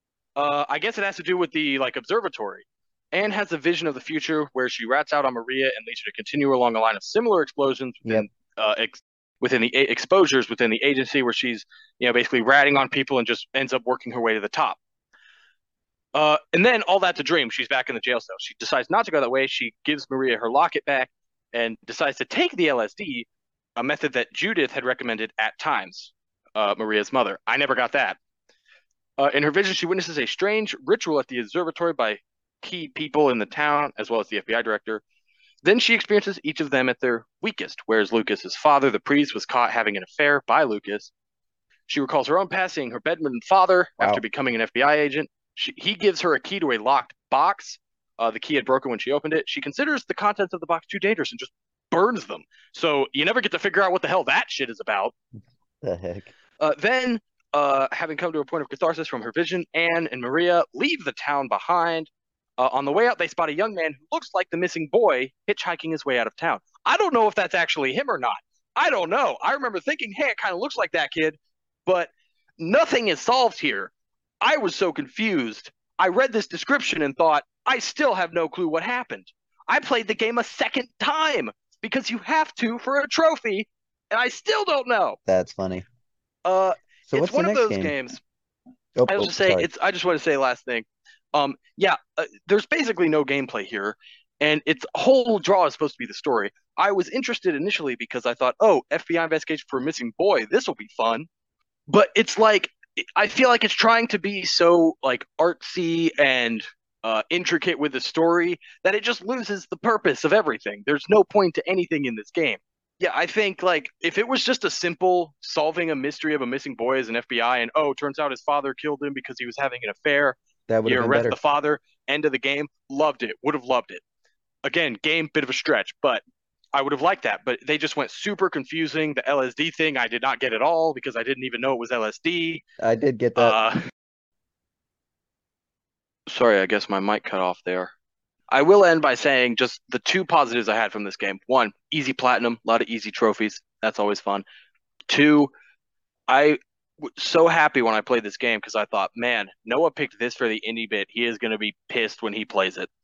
[SPEAKER 1] I guess it has to do with the observatory. Anne has a vision of the future where she rats out on Maria and leads her to continue along a line of similar explosions within, within the exposures within the agency, where she's basically ratting on people and just ends up working her way to the top. And then all that's a dream. She's back in the jail cell. She decides not to go that way. She gives Maria her locket back and decides to take the LSD, a method that Judith had recommended at times, Maria's mother. I never got that. In her vision, she witnesses a strange ritual at the observatory by key people in the town, as well as the FBI director. Then she experiences each of them at their weakest, whereas Lucas's father, the priest, was caught having an affair by Lucas. She recalls her own past, seeing her bedridden father after becoming an FBI agent. He gives her a key to a locked box. The key had broken when she opened it. She considers the contents of the box too dangerous and just burns them. So you never get to figure out what the hell that shit is about.
[SPEAKER 3] The heck?
[SPEAKER 1] Then, having come to a point of catharsis from her vision, Anne and Maria leave the town behind. On the way out, they spot a young man who looks like the missing boy hitchhiking his way out of town. I don't know if that's actually him or not. I don't know. I remember thinking, hey, it kind of looks like that kid, but nothing is solved here. I was so confused. I read this description and thought, I still have no clue what happened. I played the game a second time because you have to for a trophy, and I still don't know.
[SPEAKER 3] That's funny.
[SPEAKER 1] So it's
[SPEAKER 3] what's
[SPEAKER 1] one
[SPEAKER 3] the
[SPEAKER 1] of
[SPEAKER 3] next
[SPEAKER 1] those
[SPEAKER 3] game?
[SPEAKER 1] games.
[SPEAKER 3] I
[SPEAKER 1] I just want to say last thing. There's basically no gameplay here, and its whole draw is supposed to be the story. I was interested initially because I thought, oh, FBI investigation for a missing boy, this will be fun. But it's like, I feel like it's trying to be so artsy and intricate with the story that it just loses the purpose of everything. There's no point to anything in this game. Yeah, I think if it was just a simple solving a mystery of a missing boy as an FBI, and turns out his father killed him because he was having an affair.
[SPEAKER 3] That would have been
[SPEAKER 1] arrest
[SPEAKER 3] better.
[SPEAKER 1] the father, end of the game. Loved it. Would have loved it. Again, game, bit of a stretch, but I would have liked that. But they just went super confusing. The LSD thing, I did not get at all because I didn't even know it was LSD.
[SPEAKER 3] I did get that.
[SPEAKER 1] Sorry, I guess my mic cut off there. I will end by saying just the two positives I had from this game. One, easy platinum, a lot of easy trophies. That's always fun. Two, I so happy when I played this game because I thought, man, Noah picked this for the indie bit. He is going to be pissed when he plays it.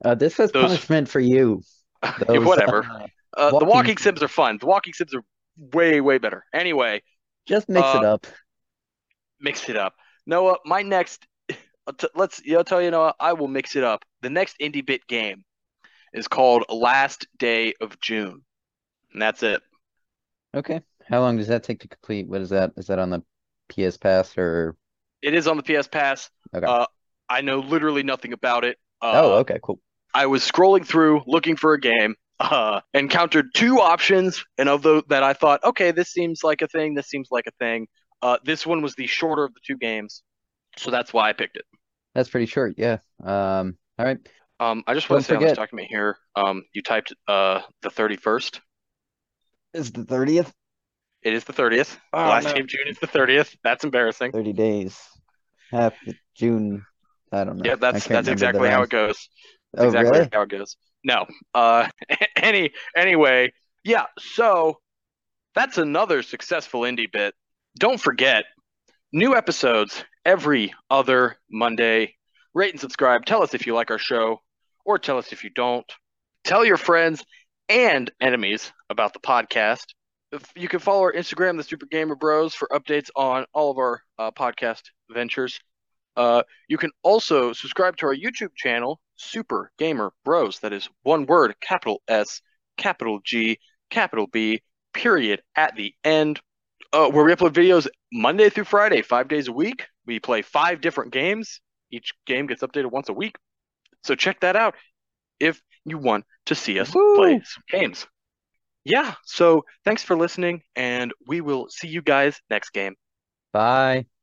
[SPEAKER 3] This is
[SPEAKER 1] Those
[SPEAKER 3] punishment for you. Those
[SPEAKER 1] whatever. The
[SPEAKER 3] walking
[SPEAKER 1] walking sims are fun. The walking sims are way, way better. Anyway,
[SPEAKER 3] just mix it up.
[SPEAKER 1] mix it up. Noah, my next, I'll tell you, Noah, I will mix it up. The next indie bit game is called Last Day of June, and that's it.
[SPEAKER 3] Okay. How long does that take to complete? What is that? Is that on the PS Pass or?
[SPEAKER 1] It is on the PS Pass.
[SPEAKER 3] Okay.
[SPEAKER 1] I know literally nothing about it.
[SPEAKER 3] Okay, cool.
[SPEAKER 1] I was scrolling through looking for a game, encountered two options, and of those that I thought, okay, this seems like a thing, this seems like a thing. This one was the shorter of the two games, so that's why I picked it.
[SPEAKER 3] That's pretty short, yeah. All right.
[SPEAKER 1] I just
[SPEAKER 3] Don't
[SPEAKER 1] want to say on this
[SPEAKER 3] forget,
[SPEAKER 1] document here, you typed the 31st.
[SPEAKER 3] it's the 30th.
[SPEAKER 1] It is the 30th.
[SPEAKER 3] Oh,
[SPEAKER 1] Last
[SPEAKER 3] no.
[SPEAKER 1] day of June is the 30th. That's embarrassing.
[SPEAKER 3] 30 days. Half June. I don't know.
[SPEAKER 1] Yeah,
[SPEAKER 3] I
[SPEAKER 1] that's
[SPEAKER 3] can't remember the
[SPEAKER 1] exactly how
[SPEAKER 3] round.
[SPEAKER 1] it goes. That's
[SPEAKER 3] Oh,
[SPEAKER 1] exactly
[SPEAKER 3] really?
[SPEAKER 1] how it goes. No. Anyway, yeah, so that's another successful indie bit. Don't forget, new episodes every other Monday. Rate and subscribe. Tell us if you like our show, or tell us if you don't. Tell your friends and enemies about the podcast. You can follow our Instagram, the Super Gamer Bros, for updates on all of our podcast ventures. You can also subscribe to our YouTube channel, Super Gamer Bros. That is one word, capital S, capital G, capital B, period at the end, where we upload videos Monday through Friday, 5 days a week. We play 5 different games. Each game gets updated once a week. So check that out if you want to see us play some games. Yeah, so thanks for listening, and we will see you guys next game.
[SPEAKER 3] Bye.